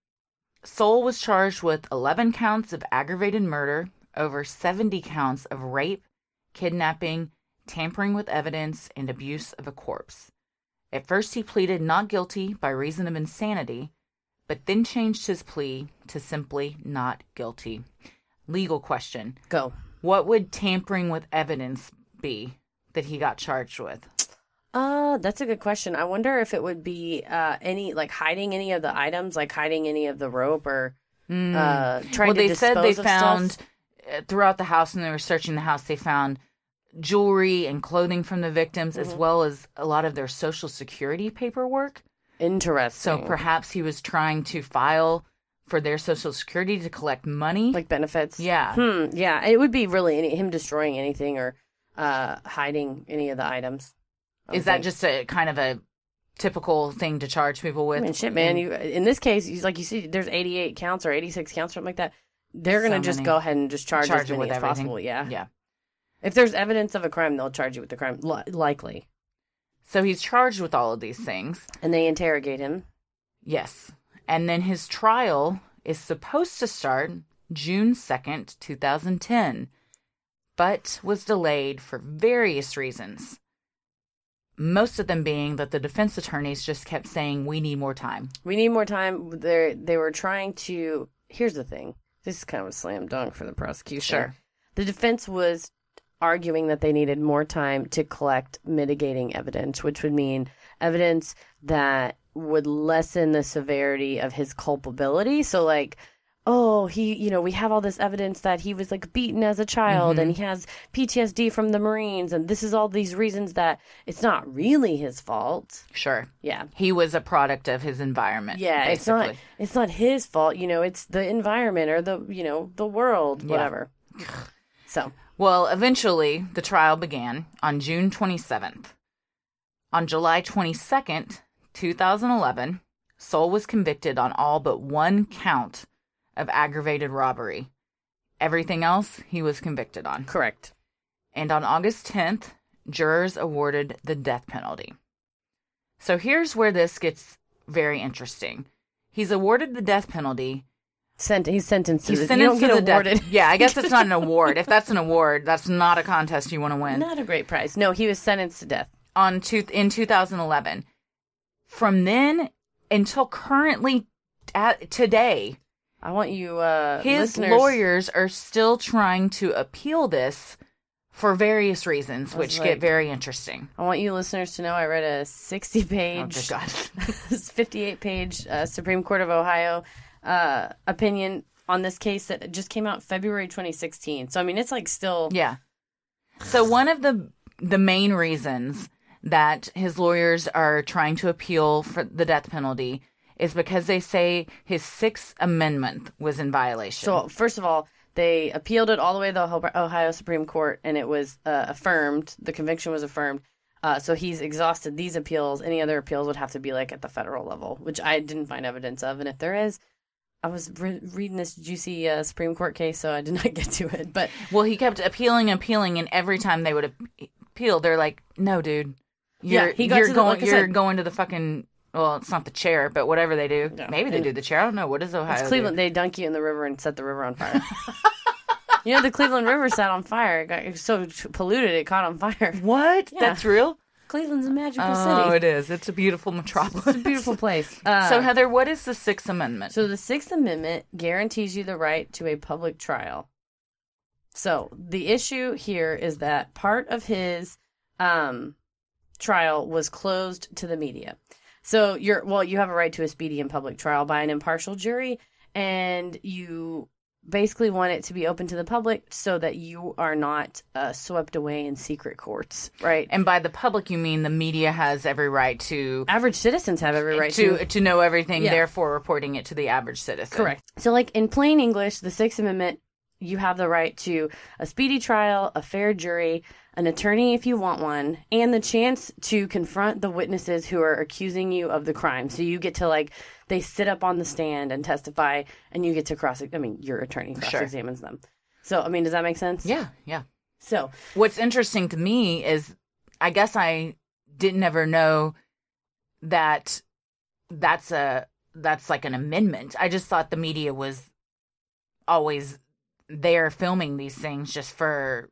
Soul was charged with eleven counts of aggravated murder, over seventy counts of rape, kidnapping, tampering with evidence, and abuse of a corpse. At first, he pleaded not guilty by reason of insanity, but then changed his plea to simply not guilty. Legal question. Go. What would tampering with evidence be that he got charged with? Uh, that's a good question. I wonder if it would be uh any like hiding any of the items, like hiding any of the rope, or Mm. uh trying well, to they dispose said they of found stuff. uh, throughout the house, when they were searching the house, they found jewelry and clothing from the victims, Mm-hmm. as well as a lot of their Social Security paperwork. Interesting. So perhaps he was trying to file for their Social Security to collect money. like benefits. Yeah. Hmm. Yeah. It would be really any, him destroying anything or uh hiding any of the items. I Is would that think. just a kind of a typical thing to charge people with? I mean, shit, man. You in this case, you- like you see, there's eighty-eight counts or eighty-six counts, something like that. They're gonna So just many. go ahead and just charge, Charge as it many with as everything. possible. Yeah. Yeah. If there's evidence of a crime, they'll charge you with the crime, li- likely. So he's charged with all of these things. And they interrogate him. Yes. And then his trial is supposed to start June second, twenty ten, but was delayed for various reasons. Most of them being that the defense attorneys just kept saying, we need more time. We need more time. They they were trying to. Here's the thing. This is kind of a slam dunk for the prosecution. Sure. The defense was arguing that they needed more time to collect mitigating evidence, which would mean evidence that would lessen the severity of his culpability. So, like, oh, he, you know, we have all this evidence that he was like beaten as a child and he has P T S D from the Marines, and this is all these reasons that it's not really his fault. Sure. Yeah. He was a product of his environment. Yeah, basically. it's not it's not his fault, you know, it's the environment or the, you know, the world, Yeah. whatever. So, Well, eventually, the trial began on June twenty-seventh. On July twenty-second, twenty eleven, Soul was convicted on all but one count of aggravated robbery. Everything else he was convicted on. correct. And on August tenth, jurors awarded the death penalty. So here's where this gets very interesting. He's awarded the death penalty. Sent he's sentenced to He's the, sentenced you don't to get the awarded. death. Yeah, I guess it's not an award. If that's an award, that's not a contest you want to win. Not a great prize. No, he was sentenced to death. On two, in two thousand eleven. From then until currently at today, I want you uh his listeners, lawyers are still trying to appeal this for various reasons, which like- get very interesting. I want you listeners to know I read a sixty Oh, page good God. fifty-eight page uh, Supreme Court of Ohio uh, opinion on this case that just came out February twenty sixteen. So I mean, it's like still Yeah. So one of the the main reasons that his lawyers are trying to appeal for the death penalty is because they say his Sixth Amendment was in violation. So first of all, they appealed it all the way to the Ohio- Ohio Supreme Court, and it was uh, affirmed. The conviction was affirmed. Uh, so he's exhausted these appeals. Any other appeals would have to be like at the federal level, which I didn't find evidence of. And if there is, I was re- reading this juicy uh, Supreme Court case, so I did not get to it. But Well, he kept appealing and appealing, and every time they would appeal, they're like, "No, dude, you're Yeah, he got you're to the- going like I you're said- going to the fucking Well, it's not the chair, but whatever they do. Yeah. Maybe they And do the chair. I don't know. What does Ohio It's Cleveland. do? They dunk you in the river and set the river on fire. You know, the Cleveland River sat on fire. It, got, it was so t- polluted, it caught on fire. What? Yeah. That's real? Cleveland's a magical Oh, city. it is. It's a beautiful metropolis. It's a beautiful place. Uh, So, Heather, what is the Sixth Amendment? So the Sixth Amendment guarantees you the right to a public trial. So the issue here is that part of his um, trial was closed to the media. So you're well, you have a right to a speedy and public trial by an impartial jury, and you basically want it to be open to the public so that you are not uh, swept away in secret courts, right? And by the public, you mean the media has every right to Average citizens have every right to to to know everything, Yeah. therefore reporting it to the average citizen. Correct. So, like in plain English, the Sixth Amendment, you have the right to a speedy trial, a fair jury, an attorney if you want one, and the chance to confront the witnesses who are accusing you of the crime. So you get to, like, they sit up on the stand and testify, and you get to cross, I mean, your attorney cross-examines them. So, I mean, does that make sense? Yeah, yeah. So, What's interesting to me is, I guess I didn't ever know that that's a that's like an amendment. I just thought the media was always there filming these things just for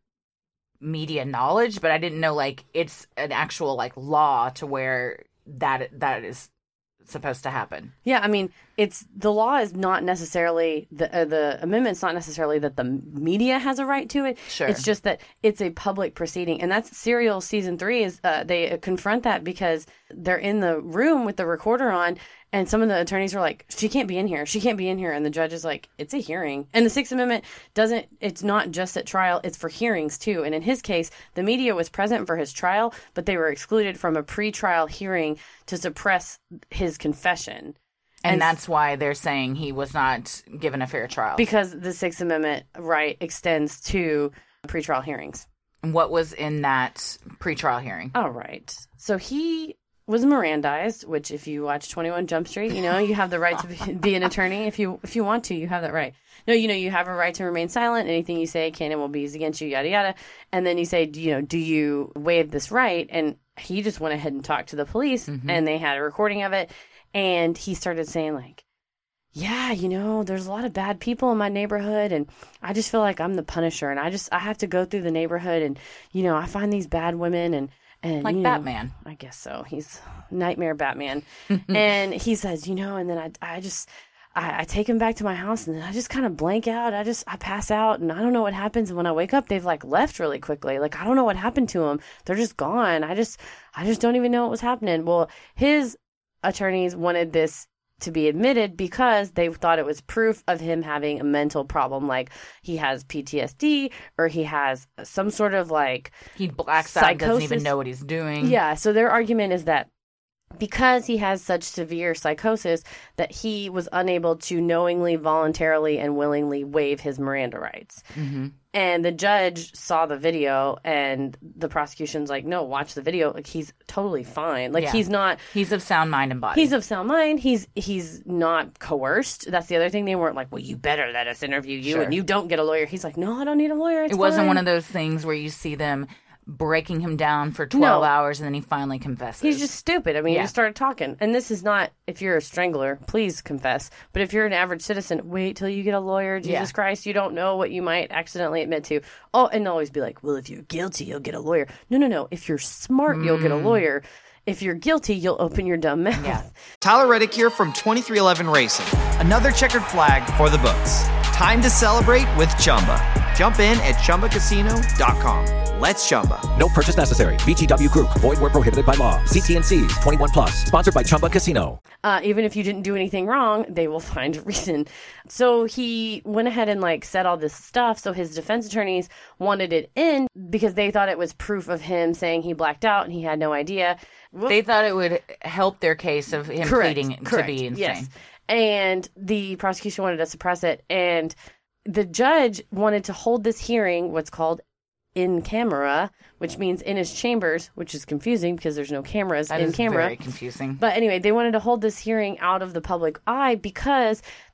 media knowledge, but I didn't know like it's an actual like law to where that that is supposed to happen. yeah, I mean, it's the law is not necessarily the uh, the amendment's not necessarily that the media has a right to it. Sure. It's just that it's a public proceeding, and that's Serial season three. Is uh, they confront that because they're in the room with the recorder on, and some of the attorneys are like, "She can't be in here. She can't be in here," and the judge is like, "It's a hearing." And the Sixth Amendment doesn't. It's not just at trial; it's for hearings too. And in his case, the media was present for his trial, but they were excluded from a pre-trial hearing to suppress his confession. And, And- that's why they're saying he was not given a fair trial. Because the Sixth Amendment right extends to pretrial hearings. What was in that pretrial hearing? All right. So he was Mirandized, which if you watch twenty-one Jump Street, you know, you have the right to be, be an attorney. If you if you want to, you have that right. No, you know, you have a right to remain silent. Anything you say can and will be used against you, yada, yada. And then you say, do you know, do you waive this right? And he just went ahead and talked to the police, Mm-hmm. and they had a recording of it. And he started saying, like, yeah, you know, there's a lot of bad people in my neighborhood, and I just feel like I'm the Punisher, and I just I have to go through the neighborhood, and you know, I find these bad women, and and Like you know, Batman. I guess so. He's Nightmare Batman, and he says, you know, and then I I just. I, I take him back to my house, and then I just kind of blank out. I just I pass out, and I don't know what happens. And when I wake up, they've like left really quickly. Like I don't know what happened to them. They're just gone. I just I just don't even know what was happening. Well, his attorneys wanted this to be admitted because they thought it was proof of him having a mental problem, like he has P T S D or he has some sort of like He blacks out, doesn't even psychosis. know what he's doing. Yeah, so their argument is that because he has such severe psychosis that he was unable to knowingly, voluntarily, and willingly waive his Miranda rights. Mm-hmm. And the judge saw the video, and the prosecution's like, no, watch the video. Like, he's totally fine. Like, Yeah. he's not... He's of sound mind and body. He's of sound mind. He's he's not coerced. That's the other thing. They weren't like, well, you better let us interview you, Sure. and you don't get a lawyer. He's like, no, I don't need a lawyer. It's it wasn't fine. one of those things where you see them breaking him down for twelve No. hours and then he finally confesses. He's just stupid. I mean, Yeah. he just started talking. And this is not, if you're a strangler, please confess. But if you're an average citizen, wait till you get a lawyer. Jesus Yeah. Christ, you don't know what you might accidentally admit to. Oh, and they'll always be like, well, if you're guilty, you'll get a lawyer. No, no, no. If you're smart, you'll get a lawyer. If you're guilty, you'll open your dumb mouth. Yeah. Tyler Reddick here from twenty-three eleven Racing. Another checkered flag for the books. Time to celebrate with Chumba. Jump in at Chumba Casino dot com. Let's Chumba. No purchase necessary. V G W Group. Void where prohibited by law. See T and C's. twenty-one plus. Sponsored by Chumba Casino. Uh, even if you didn't do anything wrong, they will find a reason. So he went ahead and like said all this stuff. So his defense attorneys wanted it in because they thought it was proof of him saying he blacked out and he had no idea. They thought it would help their case of him Correct, pleading correct, to be insane. Yes. And the prosecution wanted to suppress it. And the judge wanted to hold this hearing, what's called in camera, which means in his chambers, which is confusing because there's no cameras That in is camera. very confusing. But anyway, they wanted to hold this hearing out of the public eye because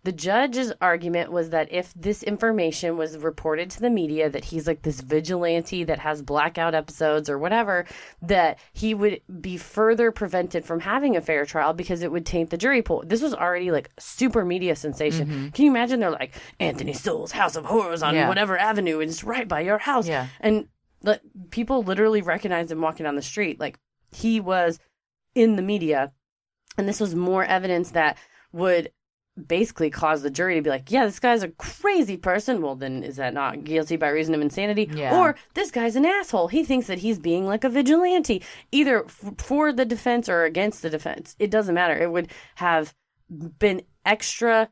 The judge's argument was that if this information was reported to the media that he's like this vigilante that has blackout episodes or whatever, that he would be further prevented from having a fair trial because it would taint the jury pool. This was already like super media sensation. Mm-hmm. Can you imagine? They're like, Anthony Sowell's House of Horrors on yeah. whatever avenue, and it's right by your house. Yeah. And the, people literally recognized him walking down the street. Like, he was in the media, and this was more evidence that would basically cause the jury to be like, yeah, this guy's a crazy person. Well, then is that not guilty by reason of insanity? Yeah. Or this guy's an asshole. He thinks that he's being like a vigilante, either f- for the defense or against the defense. It doesn't matter. It would have been extra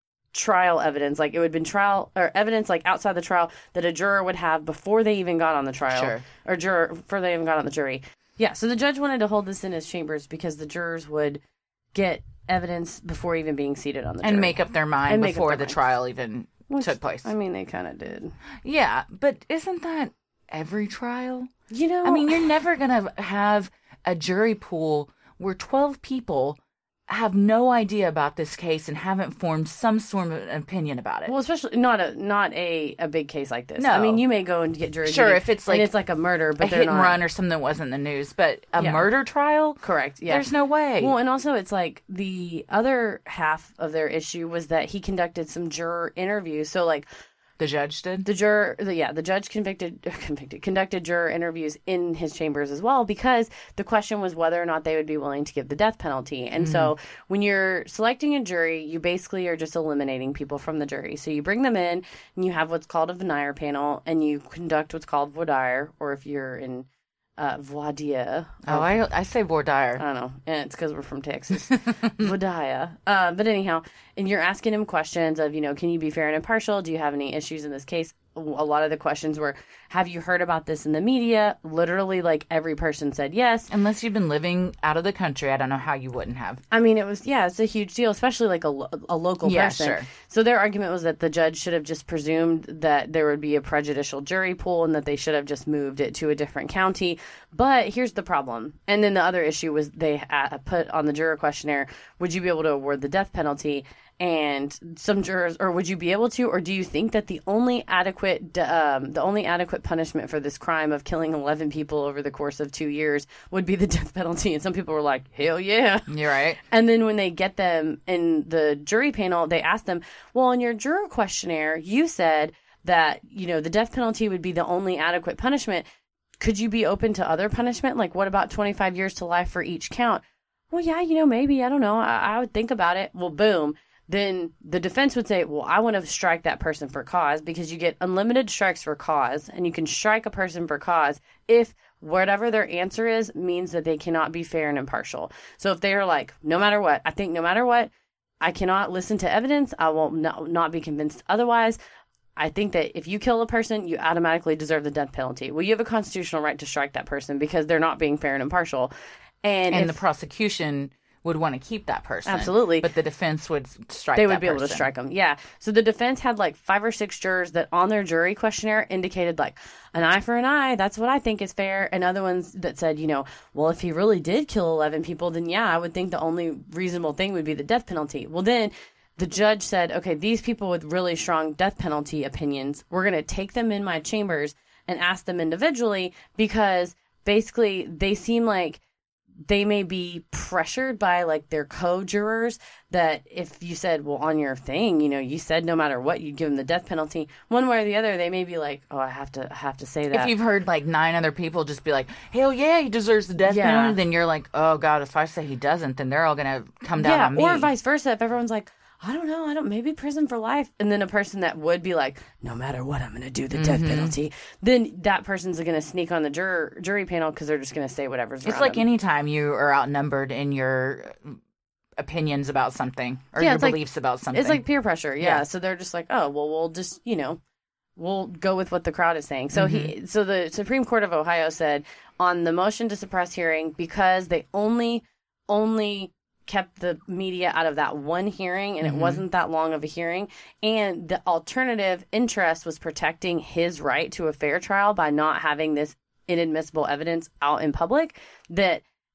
trial evidence. Like, it would have been trial or evidence like outside the trial that a juror would have before they even got on the trial. Sure. Or juror before they even got on the jury. Yeah. So the judge wanted to hold this in his chambers because the jurors would get evidence before even being seated on the jury. And make up their mind And before their the mind. trial even Which, took place. I mean, they kind of did. Yeah, but isn't that every trial? You know, I mean, you're never going to have a jury pool where twelve people have no idea about this case and haven't formed some sort of opinion about it. well, especially not a not a, a big case like this. No. I mean, you may go and get jury Sure, duty, if it's and like it's like a murder, but a they're hit not and run or something that wasn't in the news, but a Yeah. murder trial? correct. Yeah, There's no way. Well, and also it's like the other half of their issue was that he conducted some juror interviews. So like The judge did? the juror, the, yeah, the judge convicted, convicted, conducted juror interviews in his chambers as well, because the question was whether or not they would be willing to give the death penalty. And mm. so when you're selecting a jury, you basically are just eliminating people from the jury. So you bring them in and you have what's called a veneer panel, and you conduct what's called voir dire, or if you're in uh, voir dire. Oh, I, I say voir dire. I don't know. And it's because we're from Texas. Vadaya. Uh, but anyhow, and you're asking him questions of, you know, can you be fair and impartial? Do you have any issues in this case? A lot of the questions were, have you heard about this in the media? Literally, like, every person said yes. Unless you've been living out of the country, I don't know how you wouldn't have. I mean, it was, yeah, it's a huge deal, especially like a, lo- a local Yeah, person. sure. So their argument was that the judge should have just presumed that there would be a prejudicial jury pool and that they should have just moved it to a different county. But here's the problem. And then the other issue was they uh, put on the juror questionnaire, would you be able to award the death penalty? And some jurors, or would you be able to, or do you think that the only adequate, um, the only adequate punishment for this crime of killing eleven people over the course of two years would be the death penalty? And some people were like, hell yeah. You're right. And then when they get them in the jury panel, they ask them, well, in your juror questionnaire, you said that, you know, the death penalty would be the only adequate punishment. Could you be open to other punishment? Like, what about twenty-five years to life for each count? Well, yeah, you know, maybe, I don't know. I, I would think about it. Well, boom. Then the defense would say, well, I want to strike that person for cause, because you get unlimited strikes for cause, and you can strike a person for cause if whatever their answer is means that they cannot be fair and impartial. So if they are like, no matter what, I think no matter what, I cannot listen to evidence, I will not, not be convinced otherwise, I think that if you kill a person, you automatically deserve the death penalty. Well, you have a constitutional right to strike that person because they're not being fair and impartial. And, And if, the prosecution would want to keep that person. Absolutely. But the defense would strike they that would be able to person. strike them. Yeah. So the defense had like five or six jurors that on their jury questionnaire indicated like an eye for an eye. That's what I think is fair. And other ones that said, you know, well, if he really did kill eleven people, then yeah, I would think the only reasonable thing would be the death penalty. Well, then the judge said, okay, these people with really strong death penalty opinions, we're going to take them in my chambers and ask them individually, because basically they seem like they may be pressured by like their co-jurors that if you said, well, on your thing, you know, you said no matter what, you'd give them the death penalty. One way or the other, they may be like, oh, I have to I have to say that. If you've heard like nine other people just be like, hell yeah, he deserves the death Yeah. penalty, then you're like, oh God, if I say he doesn't, then they're all going to come down yeah, on me. or vice versa. If everyone's like, I don't know, I don't, maybe prison for life. And then a person that would be like, no matter what, I'm going to do the death penalty. Then that person's going to sneak on the juror, jury panel because they're just going to say whatever's It's around like them. any time you are outnumbered in your opinions about something or Yeah, your it's like- beliefs about something. It's like peer pressure. Yeah. Yeah. So they're just like, oh, well, we'll just, you know, we'll go with what the crowd is saying. So he, so the Supreme Court of Ohio said on the motion to suppress hearing, because they only, only kept the media out of that one hearing, and it wasn't that long of a hearing, and the alternative interest was protecting his right to a fair trial by not having this inadmissible evidence out in public, that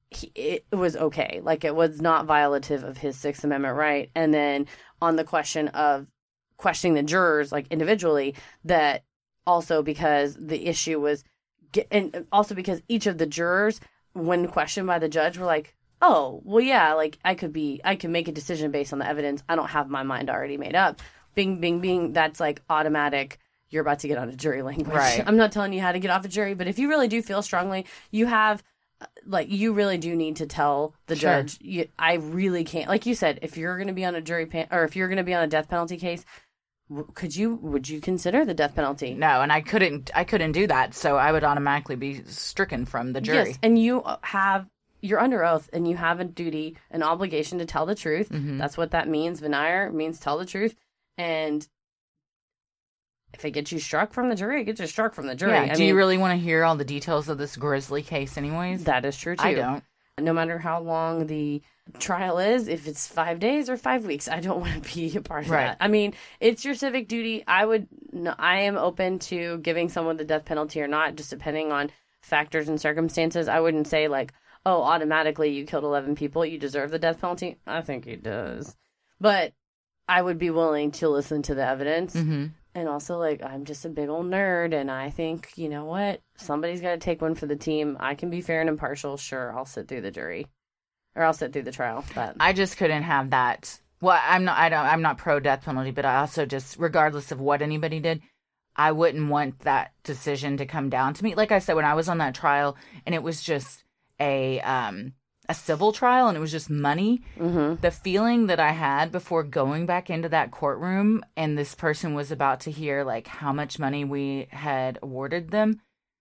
he, it was okay. Like, it was not violative of his Sixth Amendment right. And then on the question of questioning the jurors, like, individually, that also because the issue was, and also because each of the jurors, when questioned by the judge, were like, oh, well, yeah, like, I could be, I could make a decision based on the evidence. I don't have my mind already made up. Bing, bing, bing, that's like automatic. You're about to get on a jury language. Right. I'm not telling you how to get off a jury, but if you really do feel strongly, you have, like, you really do need to tell the Sure. judge, you, I really can't. Like you said, if you're going to be on a jury, pan- or if you're going to be on a death penalty case, w- could you, would you consider the death penalty? No, and I couldn't, I couldn't do that, so I would automatically be stricken from the jury. Yes, and you have, you're under oath, and you have a duty, an obligation to tell the truth. Mm-hmm. That's what that means. Veneer means tell the truth. And if it gets you struck from the jury, it gets you struck from the jury. Yeah. I Do mean, you really want to hear all the details of this grisly case anyways? that is true, too. I don't. No matter how long the trial is, if it's five days or five weeks, I don't want to be a part of Right. that. I mean, it's your civic duty. I would, no, I am open to giving someone the death penalty or not, just depending on factors and circumstances. I wouldn't say, like, oh, automatically you killed eleven people, you deserve the death penalty. I think he does. But I would be willing to listen to the evidence. Mm-hmm. And also, like, I'm just a big old nerd, and I think, you know what? Somebody's got to take one for the team. I can be fair and impartial. Sure, I'll sit through the jury. Or I'll sit through the trial. But I just couldn't have that. Well, I'm not. I don't. I'm not pro death penalty, but I also just, regardless of what anybody did, I wouldn't want that decision to come down to me. Like I said, when I was on that trial, and it was just a um a civil trial, and it was just money. Mm-hmm. The feeling that I had before going back into that courtroom, and this person was about to hear like how much money we had awarded them.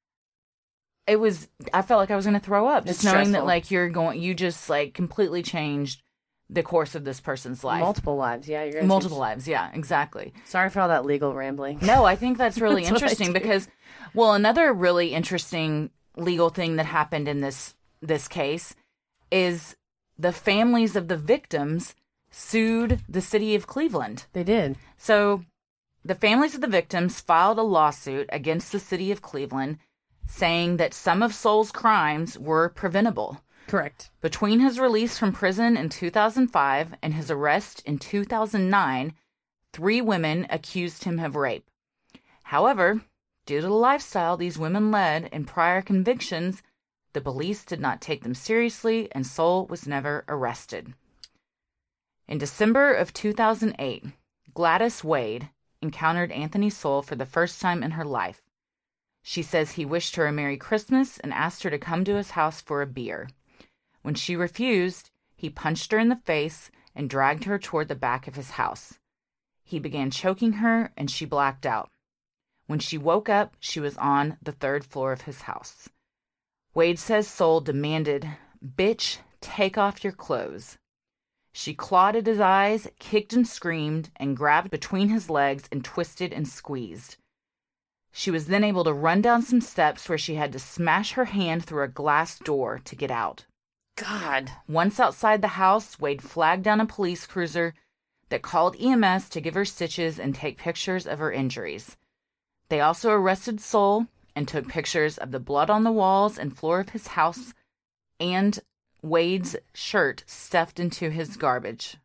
It was, I felt like I was going to throw up just It's knowing that stressful. like you're going, you just like completely changed the course of this person's life. multiple lives. Yeah, you're gonna Multiple change- lives. Yeah, exactly. Sorry for all that legal rambling. No, I think that's really That's what I interesting do. because, well, another really interesting legal thing that happened in this, this case is the families of the victims sued the city of Cleveland. They did. So the families of the victims filed a lawsuit against the city of Cleveland saying that some of Soul's crimes were preventable. Correct. Between his release from prison in two thousand five and his arrest in two thousand nine, three women accused him of rape. However, due to the lifestyle these women led and prior convictions, the police did not take them seriously and Soul was never arrested. In December of two thousand eight, Gladys Wade encountered Anthony Soul for the first time in her life. She says he wished her a Merry Christmas and asked her to come to his house for a beer. When she refused, he punched her in the face and dragged her toward the back of his house. He began choking her and she blacked out. When she woke up, she was on the third floor of his house. Wade says Soul demanded, "Bitch, take off your clothes." She clawed at his eyes, kicked and screamed, and grabbed between his legs and twisted and squeezed. She was then able to run down some steps where she had to smash her hand through a glass door to get out. God. Once outside the house, Wade flagged down a police cruiser that called E M S to give her stitches and take pictures of her injuries. They also arrested Soul and took pictures of the blood on the walls and floor of his house and Wade's shirt stuffed into his garbage.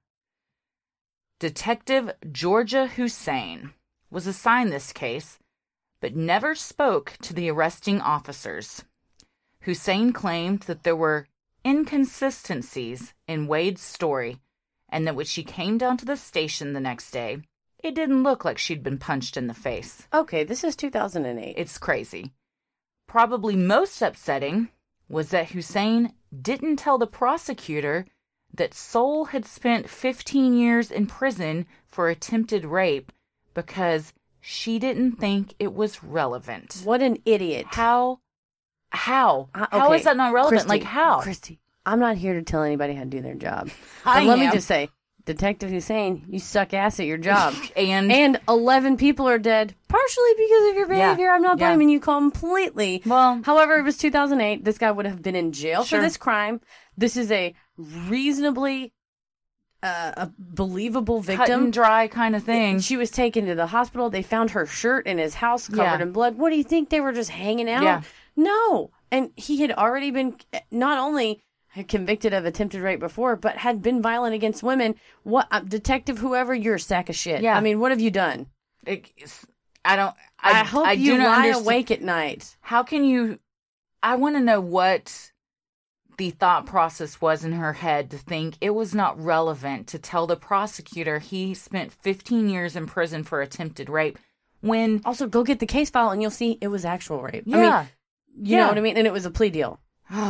Detective Georgia Hussein was assigned this case, but never spoke to the arresting officers. Hussein claimed that there were inconsistencies in Wade's story, and that when she came down to the station the next day, it didn't look like she'd been punched in the face. Okay, this is two thousand eight. It's crazy. Probably most upsetting was that Hussein didn't tell the prosecutor that Soul had spent fifteen years in prison for attempted rape because she didn't think it was relevant. What an idiot. How? How? Uh, How okay, is that not relevant? Christy, like, how? Christy, I'm not here to tell anybody how to do their job. I But let me am. just say, Detective Hussein, you suck ass at your job. And, And eleven people are dead, partially because of your Yeah, behavior. I'm not yeah. blaming you completely. Well- however, it was two thousand eight. This guy would have been in jail Sure. for this crime. This is a reasonably uh, a believable cut victim. and dry kind of thing. She was taken to the hospital. They found her shirt in his house covered Yeah. in blood. What do you think? They were just hanging out? Yeah. No. And he had already been, not only convicted of attempted rape before, but had been violent against women. What, uh, detective, whoever, you're a sack of shit. Yeah. I mean, what have you done? It, I don't. I, I, hope I you do not lie understand. awake at night. How can you? I want to know what the thought process was in her head to think it was not relevant to tell the prosecutor he spent fifteen years in prison for attempted rape. When Also, go get the case file and you'll see it was actual rape. yeah, I mean, you Yeah. know what I mean? And it was a plea deal.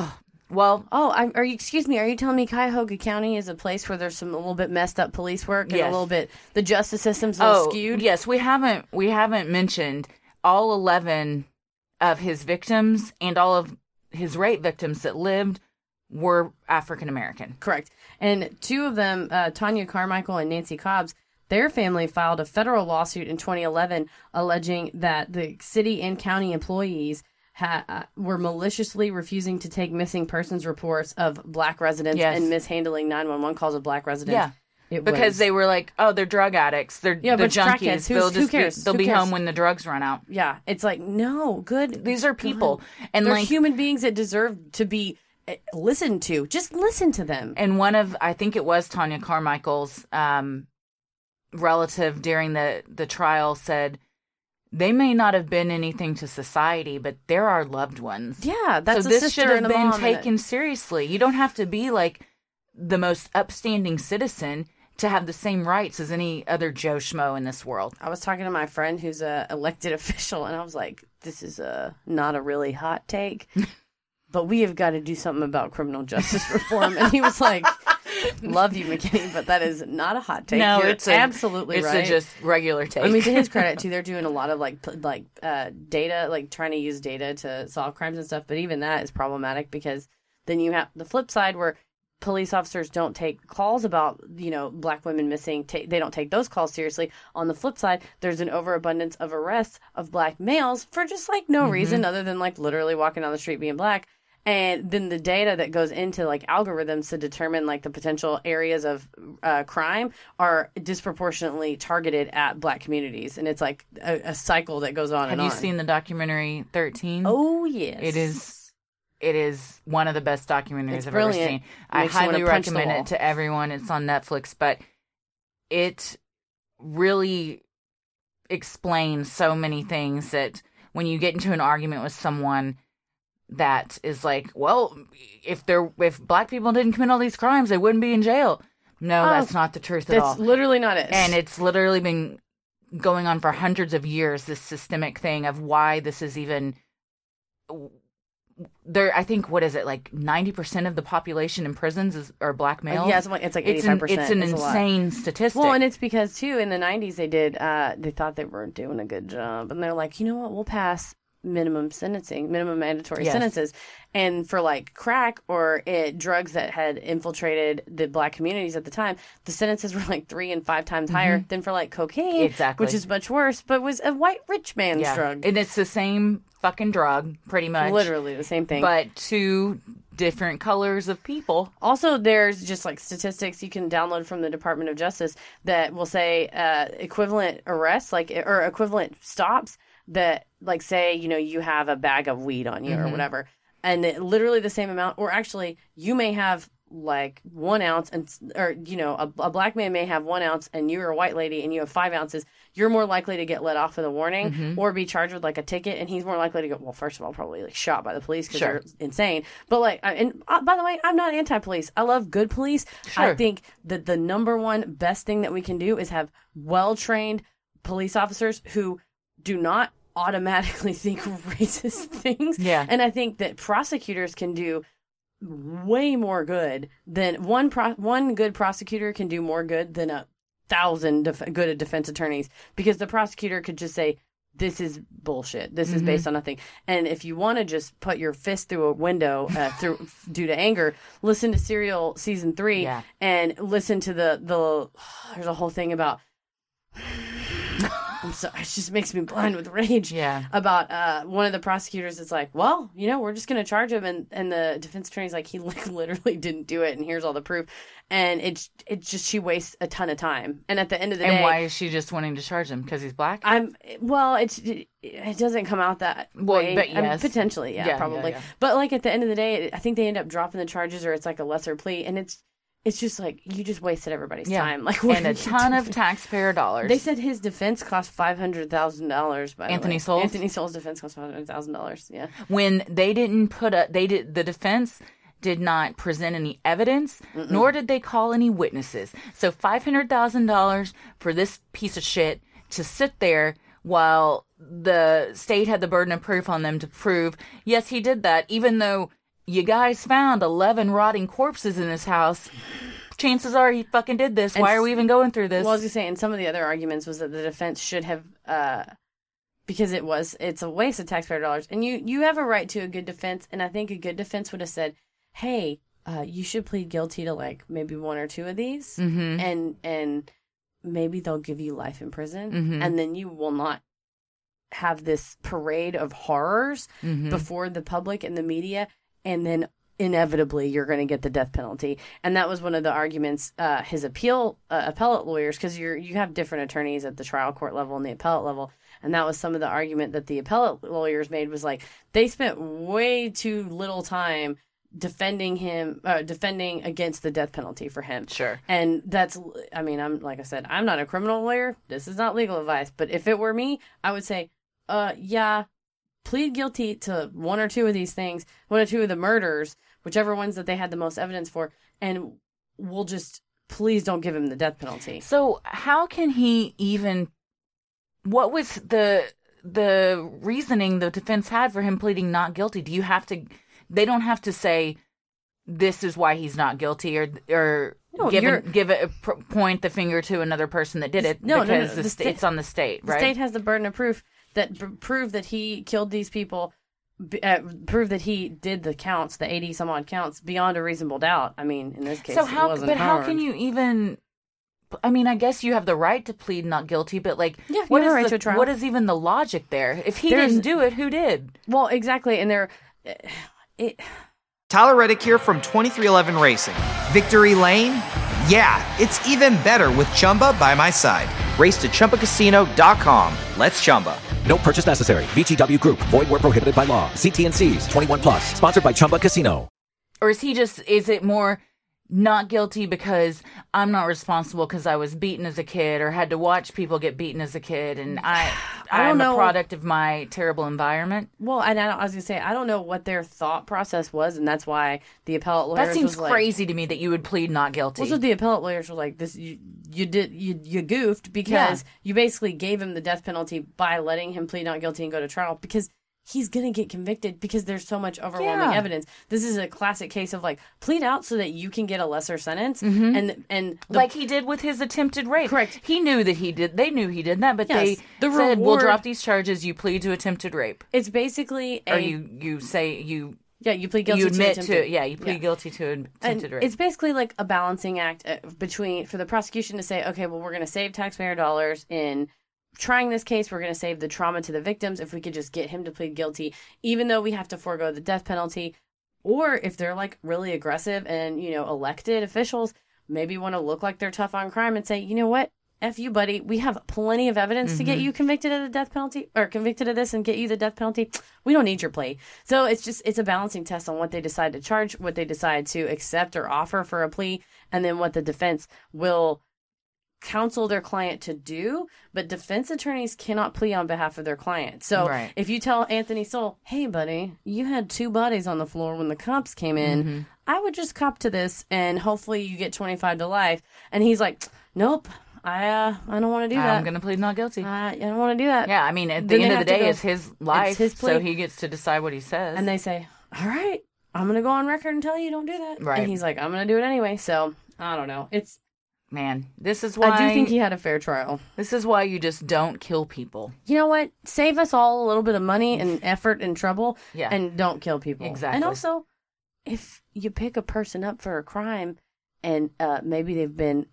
well, Oh, I, are you? Excuse me. Are you telling me Cuyahoga County is a place where there's some a little bit messed up police work and Yes. a little bit the justice system's a little oh skewed? yes, we haven't we haven't mentioned all eleven of his victims and all of his rape victims that lived were African American. Correct. And two of them, uh, Tanya Carmichael and Nancy Cobbs, their family filed a federal lawsuit in twenty eleven alleging that the city and county employees ha- uh, were maliciously refusing to take missing persons reports of black residents Yes. and mishandling nine one one calls of black residents. Yeah. It Because was- they were like, oh, they're drug addicts. They're, Yeah, they're but crackheads. junkies. Who's- They'll who just cares? Be, they'll Who be cares? home when the drugs run out. Yeah, it's like, no, good. These are people. God. And They're like, human beings that deserve to be uh, listened to. Just listen to them. and one of, I think it was Tanya Carmichael's um, relative during the, the trial said, they may not have been anything to society, but they're our loved ones. Yeah, that's so a this sister should have and a been mom and a- taken seriously. You don't have to be like the most upstanding citizen to have the same rights as any other Joe Schmo in this world. I was talking to my friend who's a elected official, and I was like, "This is a not a really hot take, but we have got to do something about criminal justice reform." And he was like, "Love you, McKinney, but that is not a hot take. No, You're it's a, absolutely it's right." a just regular take. I mean, to his credit too, they're doing a lot of like p- like uh, data, like trying to use data to solve crimes and stuff. But even that is problematic because then you have the flip side where police officers don't take calls about, you know, black women missing. Ta- they don't take those calls seriously. On the flip side, there's an overabundance of arrests of black males for just like no Mm-hmm. reason other than like literally walking down the street being black. And then the data that goes into like algorithms to determine like the potential areas of uh, crime are disproportionately targeted at black communities. And it's like a, a cycle that goes on Have and you on. seen the documentary thirteen? Oh, yes. It is it is one of the best documentaries It's I've brilliant. ever seen. I Makes you wanna highly punch the recommend wall. it to everyone. It's on Netflix, but it really explains so many things that when you get into an argument with someone that is like, well, if they're if black people didn't commit all these crimes, they wouldn't be in jail. No, Oh, that's not the truth at That's all. literally not it. And it's literally been going on for hundreds of years, this systemic thing of why this is even there. I think, what is it, like ninety percent of the population in prisons is are black males? yeah, it's like, it's like it's eighty-five an, percent. it's an It's a lot. insane statistic. Well, and it's because too in the nineties they did uh they thought they were doing a good job, and they're like, you know what, we'll pass minimum sentencing, minimum mandatory Yes. sentences, and for like crack or it, drugs that had infiltrated the black communities at the time, the sentences were like three and five times higher than for like cocaine, Exactly. which is much worse, but was a white rich man's yeah. drug, And it's the same fucking drug, pretty much. literally the same thing. But two different colors of people. Also, there's just like statistics you can download from the Department of Justice that will say uh, equivalent arrests, like or equivalent stops that, like, say, you know, you have a bag of weed on you or whatever, and it, literally the same amount, or actually, you may have like one ounce, and or you know, a, a black man may have one ounce, and you're a white lady and you have five ounces. You're more likely to get let off with a warning or be charged with like a ticket, and he's more likely to go. Well, first of all, probably like shot by the police because Sure. they're insane. But like, I- and uh, by the way, I'm not anti-police. I love good police. I Sure. think that the number one best thing that we can do is have well-trained police officers who do not automatically think racist things. Yeah. And I think that prosecutors can do way more good than one pro- one good prosecutor can do more good than a thousand def- good defense attorneys, because the prosecutor could just say, this is bullshit. This is based on nothing. And if you want to just put your fist through a window uh, through due to anger, listen to Serial season three Yeah. and listen to the the. There's a whole thing about I'm so, it just makes me blind with rage. Yeah. About uh, one of the prosecutors is like, well, you know, we're just going to charge him. And, and the defense attorney's like, he like, literally didn't do it. And here's all the proof. And it's it's just, she wastes a ton of time. And at the end of the and day. And why is she just wanting to charge him? Because he's black? I'm, well, it's, it, it doesn't come out that well, way. But yes. I mean, potentially, yeah, yeah probably. Yeah, yeah. But like at the end of the day, I think they end up dropping the charges or it's like a lesser plea. And it's, It's just like, you just wasted everybody's yeah. time. Like, and a ton of taxpayer dollars. They said his defense cost five hundred thousand dollars. By Anthony the way. Soules? Anthony Soules' defense cost five hundred thousand dollars, yeah. When they didn't put a, they did, the defense did not present any evidence, Mm-mm. nor did they call any witnesses. So five hundred thousand dollars for this piece of shit to sit there while the state had the burden of proof on them to prove, yes, he did that, even though you guys found eleven rotting corpses in this house. Chances are he fucking did this. And Why are we even going through this? Well, I was going to say, and some of the other arguments was that the defense should have, uh, because it was, it's a waste of taxpayer dollars. And you, you have a right to a good defense. And I think a good defense would have said, hey, uh, you should plead guilty to like maybe one or two of these. Mm-hmm. And, and maybe they'll give you life in prison. Mm-hmm. And then you will not have this parade of horrors mm-hmm. before the public and the media. And then inevitably you're going to get the death penalty. And that was one of the arguments uh, his appeal uh, appellate lawyers, because you're you have different attorneys at the trial court level and the appellate level. And that was some of the argument that the appellate lawyers made was like they spent way too little time defending him, uh, defending against the death penalty for him. Sure. And that's, I mean, I'm like I said, I'm not a criminal lawyer. This is not legal advice. But if it were me, I would say, uh, yeah, plead guilty to one or two of these things, one or two of the murders, whichever ones that they had the most evidence for, and we'll just, please don't give him the death penalty. So how can he even, what was the the reasoning the defense had for him pleading not guilty? Do you have to, they don't have to say, this is why he's not guilty, or or no, give, a, give a, point the finger to another person that did it, no, because no, no, no. The The sta- state, it's on the state, right? The state has the burden of proof that b- prove that he killed these people, uh, prove that he did the counts, the eighty some odd counts, beyond a reasonable doubt. I mean, in this case, so how? it wasn't But harmed. how can you even? I mean, I guess you have the right to plead not guilty, but like, yeah, what you have is a right the, to a trial. what is even the logic there? If he There's, didn't do it, who did? Well, exactly, and there, it. Tyler Reddick here from twenty-three eleven Racing. Victory Lane? Yeah, it's even better with Chumba by my side. Race to Chumba Casino dot com. Let's Chumba. No purchase necessary. V G W Group. Void where prohibited by law. See T N Cs. twenty-one plus. Sponsored by Chumba Casino. Or is he just, is it more not guilty because I'm not responsible because I was beaten as a kid or had to watch people get beaten as a kid, and I, I don't I'm know. a product of my terrible environment? Well, and I, don't, I was going to say, I don't know what their thought process was, and that's why the appellate lawyers That seems was crazy like, to me that you would plead not guilty. Well, so the appellate lawyers were like, "This you you did you you goofed because Yeah. you basically gave him the death penalty by letting him plead not guilty and go to trial because he's gonna get convicted because there's so much overwhelming Yeah. evidence. This is a classic case of like plead out so that you can get a lesser sentence, Mhm. and and the, like he did with his attempted rape. Correct. He knew that he did. They knew he did that, but Yes. they The said, "We'll reward- drop these charges. You plead to attempted rape, it's basically a or you you say you yeah you plead guilty you admit to, to, attempted- yeah you plead yeah. guilty to And attempted rape." it's basically like a balancing act uh, between for the prosecution to say, okay, well, we're going to save taxpayer dollars in trying this case. We're going to save the trauma to the victims if we could just get him to plead guilty, even though we have to forego the death penalty. Or if they're like really aggressive and, you know, elected officials maybe want to look like they're tough on crime and say, you know what? F you, buddy. We have plenty of evidence to get you convicted of the death penalty or convicted of this and get you the death penalty. We don't need your plea. So it's just, it's a balancing test on what they decide to charge, what they decide to accept or offer for a plea, and then what the defense will counsel their client to do. But defense attorneys cannot plea on behalf of their client. So Right. if you tell Anthony Soule, hey, buddy, you had two bodies on the floor when the cops came in, Mm-hmm. I would just cop to this and hopefully you get twenty-five to life. And he's like, nope, I uh, I don't want to do that. I'm going to plead not guilty. Uh, I don't want to do that. Yeah, I mean, at Then the end they of the have to day, go- it's his life, his so plea. he gets to decide what he says. And they say, all right, I'm going to go on record and tell you don't do that. Right. And he's like, I'm going to do it anyway. So I don't know. It's, Man, this is why I do think he had a fair trial. this is why you just don't kill people. You know what? Save us all a little bit of money and effort and trouble. Yeah. And don't kill people. Exactly. And also, if you pick a person up for a crime and uh, maybe they've been uh,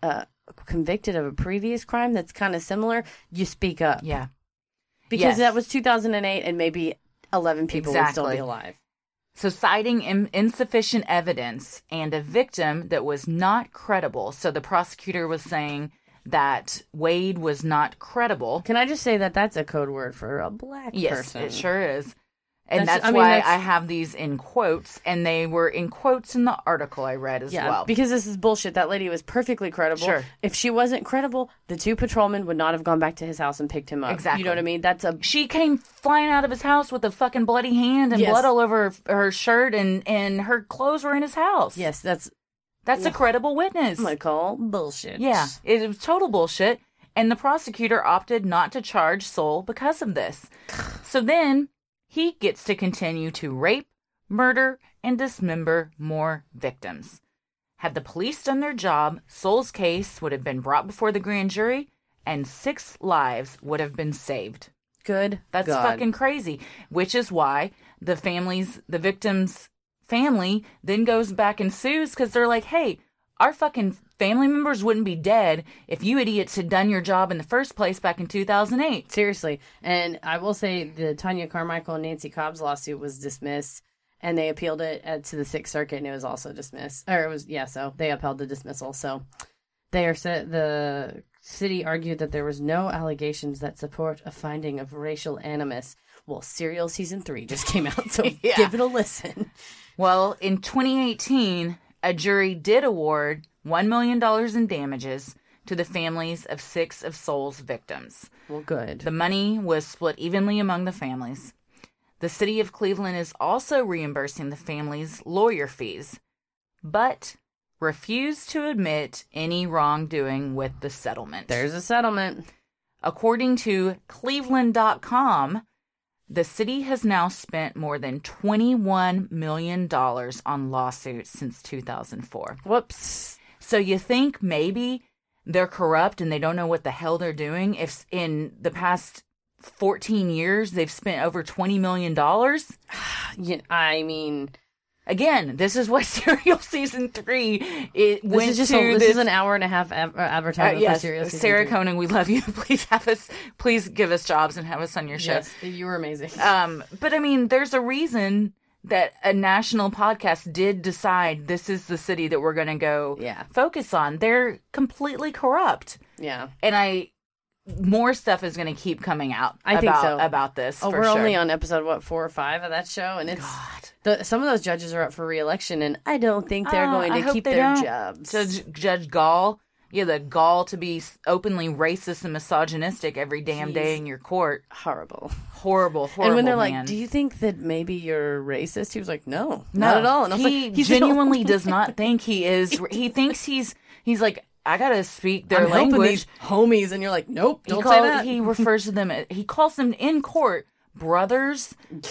convicted of a previous crime that's kind of similar, you speak up. Yeah. Because Yes. that was two thousand eight and maybe eleven people would still Exactly. be alive. So citing in- insufficient evidence and a victim that was not credible. So the prosecutor was saying that Wade was not credible. Can I just say that that's a code word for a black Yes, person? it sure is. And That's- that's, I mean, why that's- I have these in quotes, and they were in quotes in the article I read as Yeah, well. because this is bullshit. That lady was perfectly credible. Sure. If she wasn't credible, the two patrolmen would not have gone back to his house and picked him up. Exactly. You know what I mean? That's a She came flying out of his house with a fucking bloody hand and Yes. blood all over her, her shirt, and, and her clothes were in his house. yes. That's That's a credible witness. I'm gonna call bullshit. Yeah, it was total bullshit. And the prosecutor opted not to charge Soul because of this. So then he gets to continue to rape, murder, and dismember more victims. Had the police done their job, Soul's case would have been brought before the grand jury, and six lives would have been saved. Good. That's God. fucking crazy. Which is why the families, the victim's family, then goes back and sues because they're like, hey, our fucking family members wouldn't be dead if you idiots had done your job in the first place back in two thousand eight. Seriously. And I will say the Tanya Carmichael and Nancy Cobbs lawsuit was dismissed, and they appealed it at, to the Sixth Circuit, and it was also dismissed. Or it was, yeah, so they upheld the dismissal. So they are set, the city argued that there was no allegations that support a finding of racial animus. Well, Serial Season three just came out, so Yeah. give it a listen. Well, in twenty eighteen, a jury did award one million dollars in damages to the families of six of Soul's victims. Well, good. The money was split evenly among the families. The city of Cleveland is also reimbursing the families' lawyer fees, but refused to admit any wrongdoing with the settlement. There's a settlement. According to Cleveland dot com, the city has now spent more than twenty-one million dollars on lawsuits since two thousand four. Whoops. So you think maybe they're corrupt and they don't know what the hell they're doing if in the past fourteen years they've spent over twenty million dollars? Yeah, I mean, Again, this is what Serial Season three it this went is just to. a, this, this is an hour and a half av- uh, advertisement yes, for Serial Season Sarah three. Conan, we love you. Please have us. Please give us jobs and have us on your show. Yes, you were amazing. Um, but I mean, there's a reason that a national podcast did decide this is the city that we're going to go Yeah. focus on. They're completely corrupt. Yeah. And I, more stuff is going to keep coming out I about, think so. about this. Oh, for we're sure. only on episode, what, four or five of that show? And it's the some of those judges are up for re-election, and I don't think they're Uh, going I to hope keep they their don't. jobs. Judge, Judge Gall, yeah, the gall to be openly racist and misogynistic every damn day He's in your court. Horrible. Horrible, horrible. And when they're man. like, "Do you think that maybe you're racist?" He was like, "No, No, not at all." And I was he like, "He's genuinely does not think he is. He thinks he's. He's like, I gotta speak their I'm helping language. these homies," and you're like, "Nope, He don't call- say that." He refers to them. He calls them in court brothers,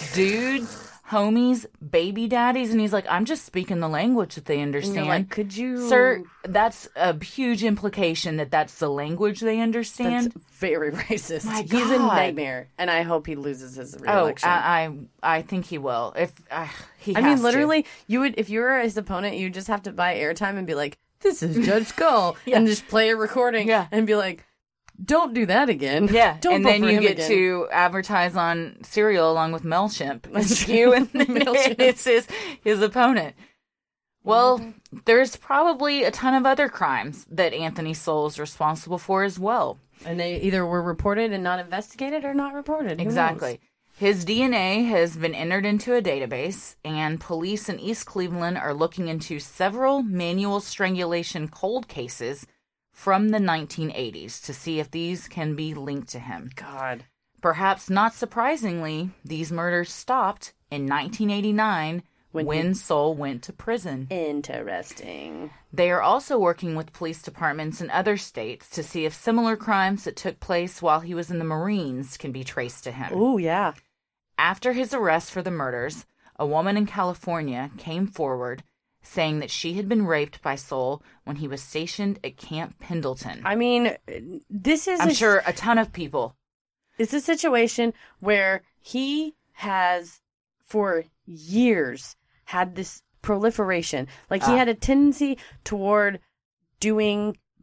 dudes, homies, baby daddies, and he's like, I'm just speaking the language that they And understand. you're like, "Could you, Sir, that's a huge implication that that's the language they understand. That's very racist. My He's a God. nightmare, and I hope he loses his oh, re-election. I, I, I think he will. If uh, he, I has mean, to. literally, you would if you were his opponent, you just have to buy airtime and be like, "This is Judge Gull," and just play a recording, Yeah. and be like, "Don't do that again." Yeah, Don't and vote then for you him get again. to advertise on Serial along with MailChimp. It's you and MailChimp. it's his, his opponent. Well, Mm-hmm. there's probably a ton of other crimes that Anthony Soul is responsible for as well. and they either were reported and not investigated, or not reported. Who Exactly. knows? His D N A has been entered into a database, and police in East Cleveland are looking into several manual strangulation cold cases from the nineteen eighties to see if these can be linked to him. God. Perhaps not surprisingly, these murders stopped in nineteen eighty-nine when, When he- Soul went to prison. Interesting. They are also working with police departments in other states to see if similar crimes that took place while he was in the Marines can be traced to him. Oh yeah. After his arrest for the murders, a woman in California came forward saying that she had been raped by Soul when he was stationed at Camp Pendleton. I mean, this is I'm a, sure a ton of people. it's a situation where he has, for years, had this proliferation. Like, he Ah. had a tendency toward doing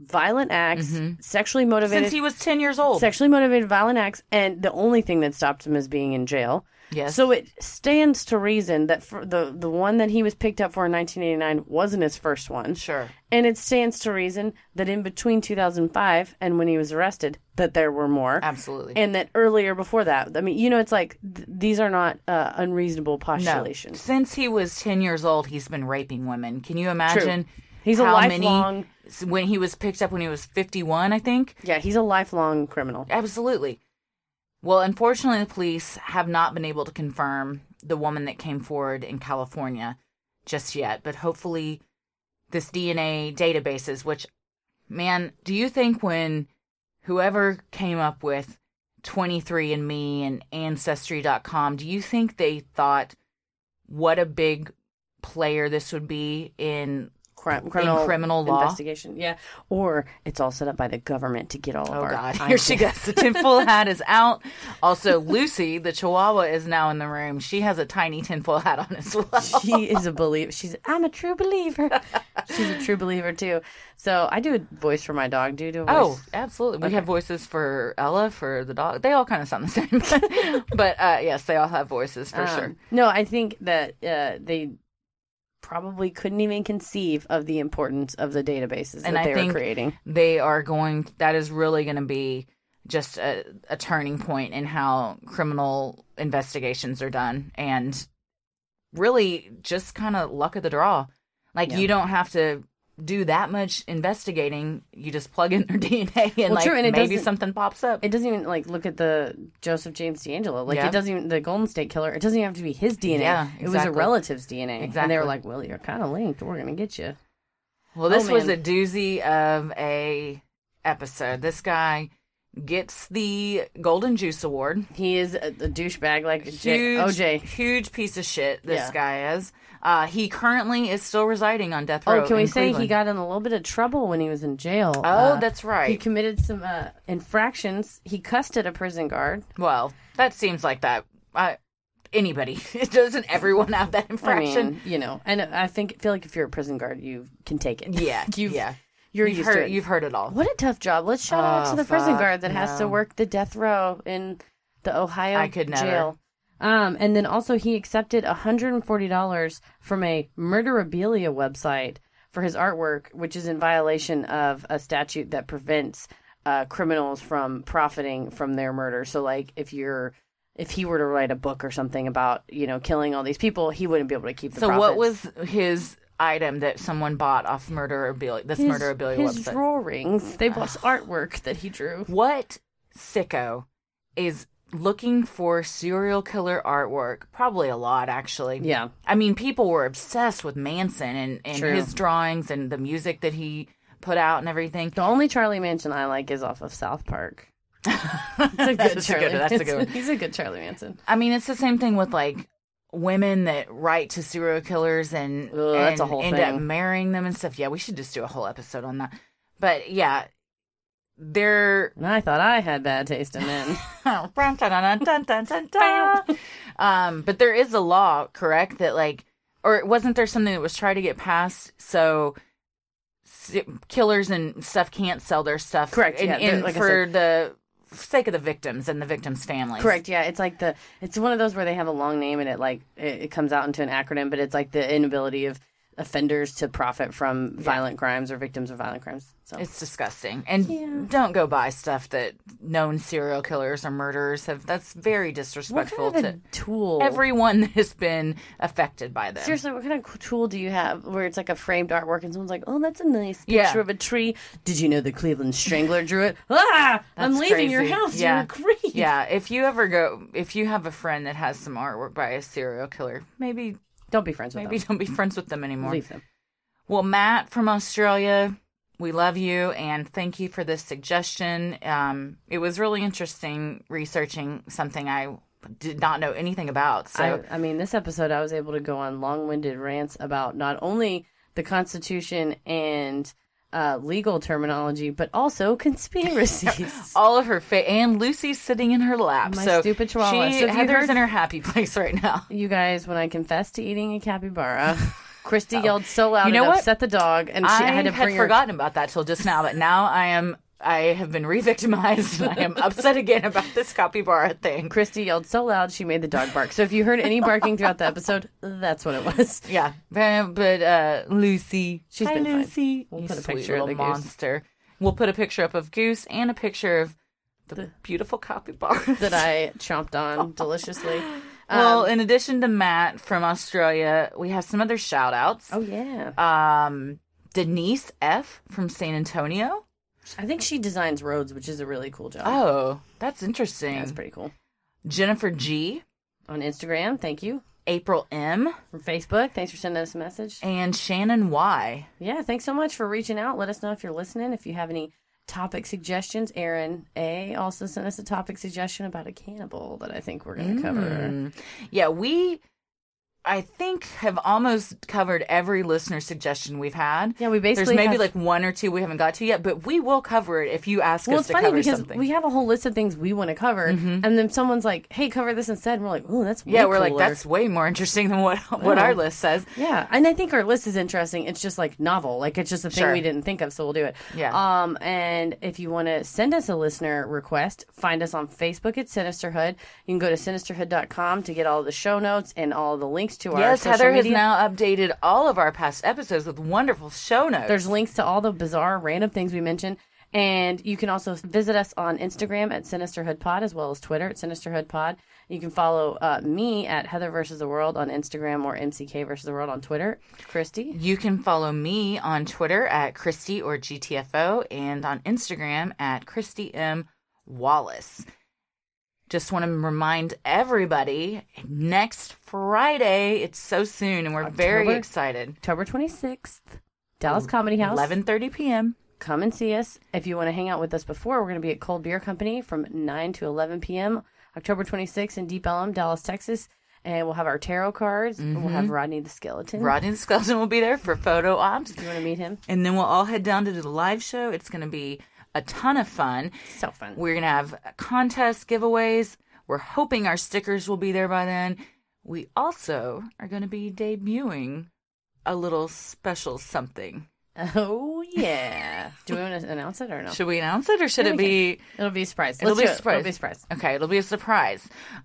violent acts, Mhm. sexually motivated. Since he was ten years old. Sexually motivated violent acts, and the only thing that stopped him is being in jail. Yes. So it stands to reason that for the the one that he was picked up for in nineteen eighty-nine wasn't his first one. Sure. And it stands to reason that in between two thousand five and when he was arrested, that there were more. Absolutely. And that earlier before that, I mean, you know, it's like th- these are not uh, unreasonable postulations. No. Since he was ten years old, he's been raping women. Can you imagine? True. He's a how lifelong. Many, when he was picked up when he was fifty-one, I think. Yeah, he's a lifelong criminal. Absolutely. Well, unfortunately, the police have not been able to confirm the woman that came forward in California just yet. But hopefully this D N A databases, which, man, do you think when whoever came up with twenty-three and me and Ancestry dot com, do you think they thought what a big player this would be in Crime, criminal, in criminal law investigation? Yeah, or it's all set up by the government to get all of oh our. God! Here she goes. The tinfoil hat is out. Also, Lucy, the Chihuahua, is now in the room. She has a tiny tinfoil hat on as well. She is a believer. She's. I'm a true believer. She's a true believer too. So I do a voice for my dog. Do you do a voice? Oh, absolutely. We Okay. have voices for Ella, for the dog. They all kind of sound the same, but uh, yes, they all have voices for Um, sure. No, I think that uh, they probably couldn't even conceive of the importance of the databases And that I they think were creating. They are going. That is really going to be just a, a turning point in how criminal investigations are done, and really just kind of luck of the draw. Like Yeah. you don't have to do that much investigating. You just plug in their D N A and Well, like true, and it maybe doesn't- something pops up. It doesn't even like look at the Joseph James D'Angelo. Like Yeah. it doesn't even the Golden State Killer. It doesn't even have to be his D N A. Yeah, It was a exactly. relative's D N A. And they Exactly. were like, "Well, you're kind of linked. We're gonna get you." Well, this Oh, was a man. doozy of a episode. This guy gets the Golden Juice Award. He is a, a douchebag like J- Huge, O J. huge piece of shit. This Yeah. guy is. Uh, he currently is still residing on death row. Oh, can we in say he Cleveland. got in a little bit of trouble when he was in jail? Oh, Uh, that's He right. committed some uh, infractions. He cussed at a prison guard. Well, that seems like that. Uh, anybody doesn't everyone have that I infraction? mean, you know, and I think feel like if you're a prison guard, you can take it. yeah, you've, yeah. You're you've used heard to it. you've heard it all. What a tough job. Let's shout out Oh, to the prison fuck, guard that has to no. work the death row in the Ohio I could never. jail. Um, and then also he accepted one hundred forty dollars from a murderabilia website for his artwork, which is in violation of a statute that prevents uh, criminals from profiting from their murder. So, like, if you're if he were to write a book or something about, you know, killing all these people, he wouldn't be able to keep the So, profits. what was his item that someone bought off Murderabilia? This his, Murderabilia his website. drawings? They bought artwork that he drew. What sicko is looking for serial killer artwork? Probably a lot, actually. Yeah. I mean, people were obsessed with Manson and, and True. his drawings and the music that he put out and everything. The only Charlie Manson I like is off of South Park. It's a good That's a Charlie. good- that's a good Manson. one. He's a good Charlie Manson. I mean, it's the same thing with like women that write to serial killers and, Ugh, and that's a whole end thing. up marrying them and stuff. Yeah, we should just do a whole episode on that. But yeah, they're And I thought I had bad taste in men. um, but there is a law, correct? That like, or wasn't there something that was trying to get passed so s- killers and stuff can't sell their stuff? Correct, And, yeah, and like I for the sake of the victims and the victims' families. Correct. Yeah, it's like the it's one of those where they have a long name and it like it, it comes out into an acronym, but it's like the inability of offenders to profit from violent crimes or victims of violent crimes. So It's disgusting. And don't go buy stuff that known serial killers or murderers have. That's very what disrespectful kind of to a tool? everyone that has been affected by them. Seriously, what kind of tool do you have where it's like a framed artwork and someone's like, "Oh, that's a nice picture Yeah. of a tree. Did you know the Cleveland Strangler drew it? Ah, I'm That's leaving your crazy. house. Yeah. You're a creep." Yeah, if you ever go, if you have a friend that has some artwork by a serial killer, maybe Don't be friends with maybe them. don't be friends with them anymore. Leave them. Well, Matt from Australia, we love you and thank you for this suggestion. Um, it was really interesting researching something I did not know anything about. So I, I mean, this episode, I was able to go on long-winded rants about not only the Constitution and uh, legal terminology, but also conspiracies. all of her fa- and Lucy's sitting in her lap. My so stupid chihuahua. She, So if you Heather's heard- in her happy place right now. You guys, when I confessed to eating a capybara, Christy yelled so loud You know and what? upset the dog, and she I had to had bring her. forgotten about that till just now, but now I am. I have been re-victimized, and I am upset again about this capybara thing. Christy yelled so loud she made the dog bark. So if you heard any barking throughout the episode, that's what it was. Yeah, but, but uh, Lucy, She's hi been fine. Lucy, We'll you put a sweet picture of little the goose. monster. We'll put a picture up of Goose and a picture of the, The- beautiful capybara That I chomped on deliciously. Well, Um, in addition to Matt from Australia, we have some other shout outs. oh yeah, Um, Denise F from San Antonio. I think she designs roads, which is a really cool job. Oh, that's interesting. That's pretty cool. Jennifer G, On Instagram, thank you. April M, From Facebook, thanks for sending us a message. and Shannon Y. Yeah, thanks so much for reaching out. Let us know if you're listening. If you have any topic suggestions, Aaron A also sent us a topic suggestion about a cannibal that I think we're going to cover. Mm. Yeah, we, I think, have almost covered every listener suggestion we've had. Yeah, we basically There's maybe have- like one or two we haven't got to yet, but we will cover it if you ask Well, us it's to funny cover because something. we have a whole list of things we want to cover, and then someone's like, "Hey, cover this instead." And we're like, "Oh, that's way yeah, we're like, cooler." that's way more interesting than what what Yeah. our list says. Yeah, and I think our list is interesting. It's just like novel, like it's just a thing Sure. we didn't think of, so we'll do it. Yeah. Um, and if you want to send us a listener request, find us on Facebook at Sinisterhood. You can go to sinisterhood dot com to get all the show notes and all the links to our Yes, social Heather has media. now updated all of our past episodes with wonderful show notes. There's links to all the bizarre, random things we mentioned. And you can also visit us on Instagram at SinisterhoodPod, as well as Twitter at SinisterhoodPod. You can follow uh, me at Heather versus the World on Instagram, or M C K versus the World on Twitter. Christy. You can follow me on Twitter at Christy or G T F O and on Instagram at Christy M. Wallace. Just want to remind everybody, next Friday, it's so soon, and we're very October- excited. October twenty-sixth, Dallas Comedy House. eleven thirty p.m. Come and see us. If you want to hang out with us before, we're going to be at Cold Beer Company from nine to eleven p.m. October twenty-sixth in Deep Ellum, Dallas, Texas. And we'll have our tarot cards. And we'll have Rodney the Skeleton. Rodney the Skeleton will be there for photo ops. If you want to meet him. And then we'll all head down to the live show. It's going to be a ton of fun. So fun. We're going to have contests, giveaways. We're hoping our stickers will be there by then. We also are going to be debuting a little special something. Oh, yeah. Do we want to announce it or no? Should we announce it or should it be... It'll be a surprise. It'll Let's be do a it. surprise. It'll be a surprise. Okay, it'll be a surprise.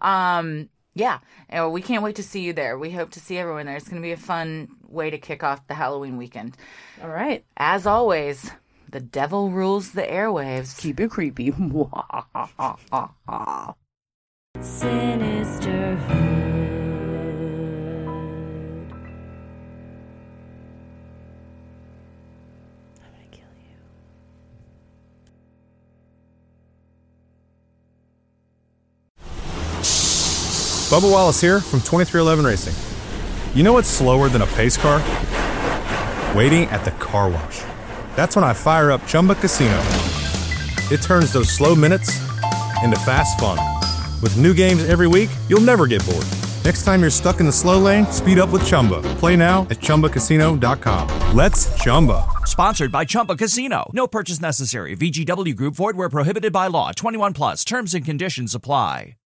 Um, yeah, and we can't wait to see you there. We hope to see everyone there. It's going to be a fun way to kick off the Halloween weekend. All right. As always, the devil rules the airwaves. Keep it creepy. Sinisterhood. I'm gonna kill you. Bubba Wallace here from twenty-three eleven Racing. You know what's slower than a pace car? Waiting at the car wash. That's when I fire up Chumba Casino. It turns those slow minutes into fast fun. With new games every week, you'll never get bored. Next time you're stuck in the slow lane, speed up with Chumba. Play now at chumba casino dot com. Let's Chumba. Sponsored by Chumba Casino. No purchase necessary. V G W Group. Void where prohibited by law. twenty-one plus. Terms and conditions apply.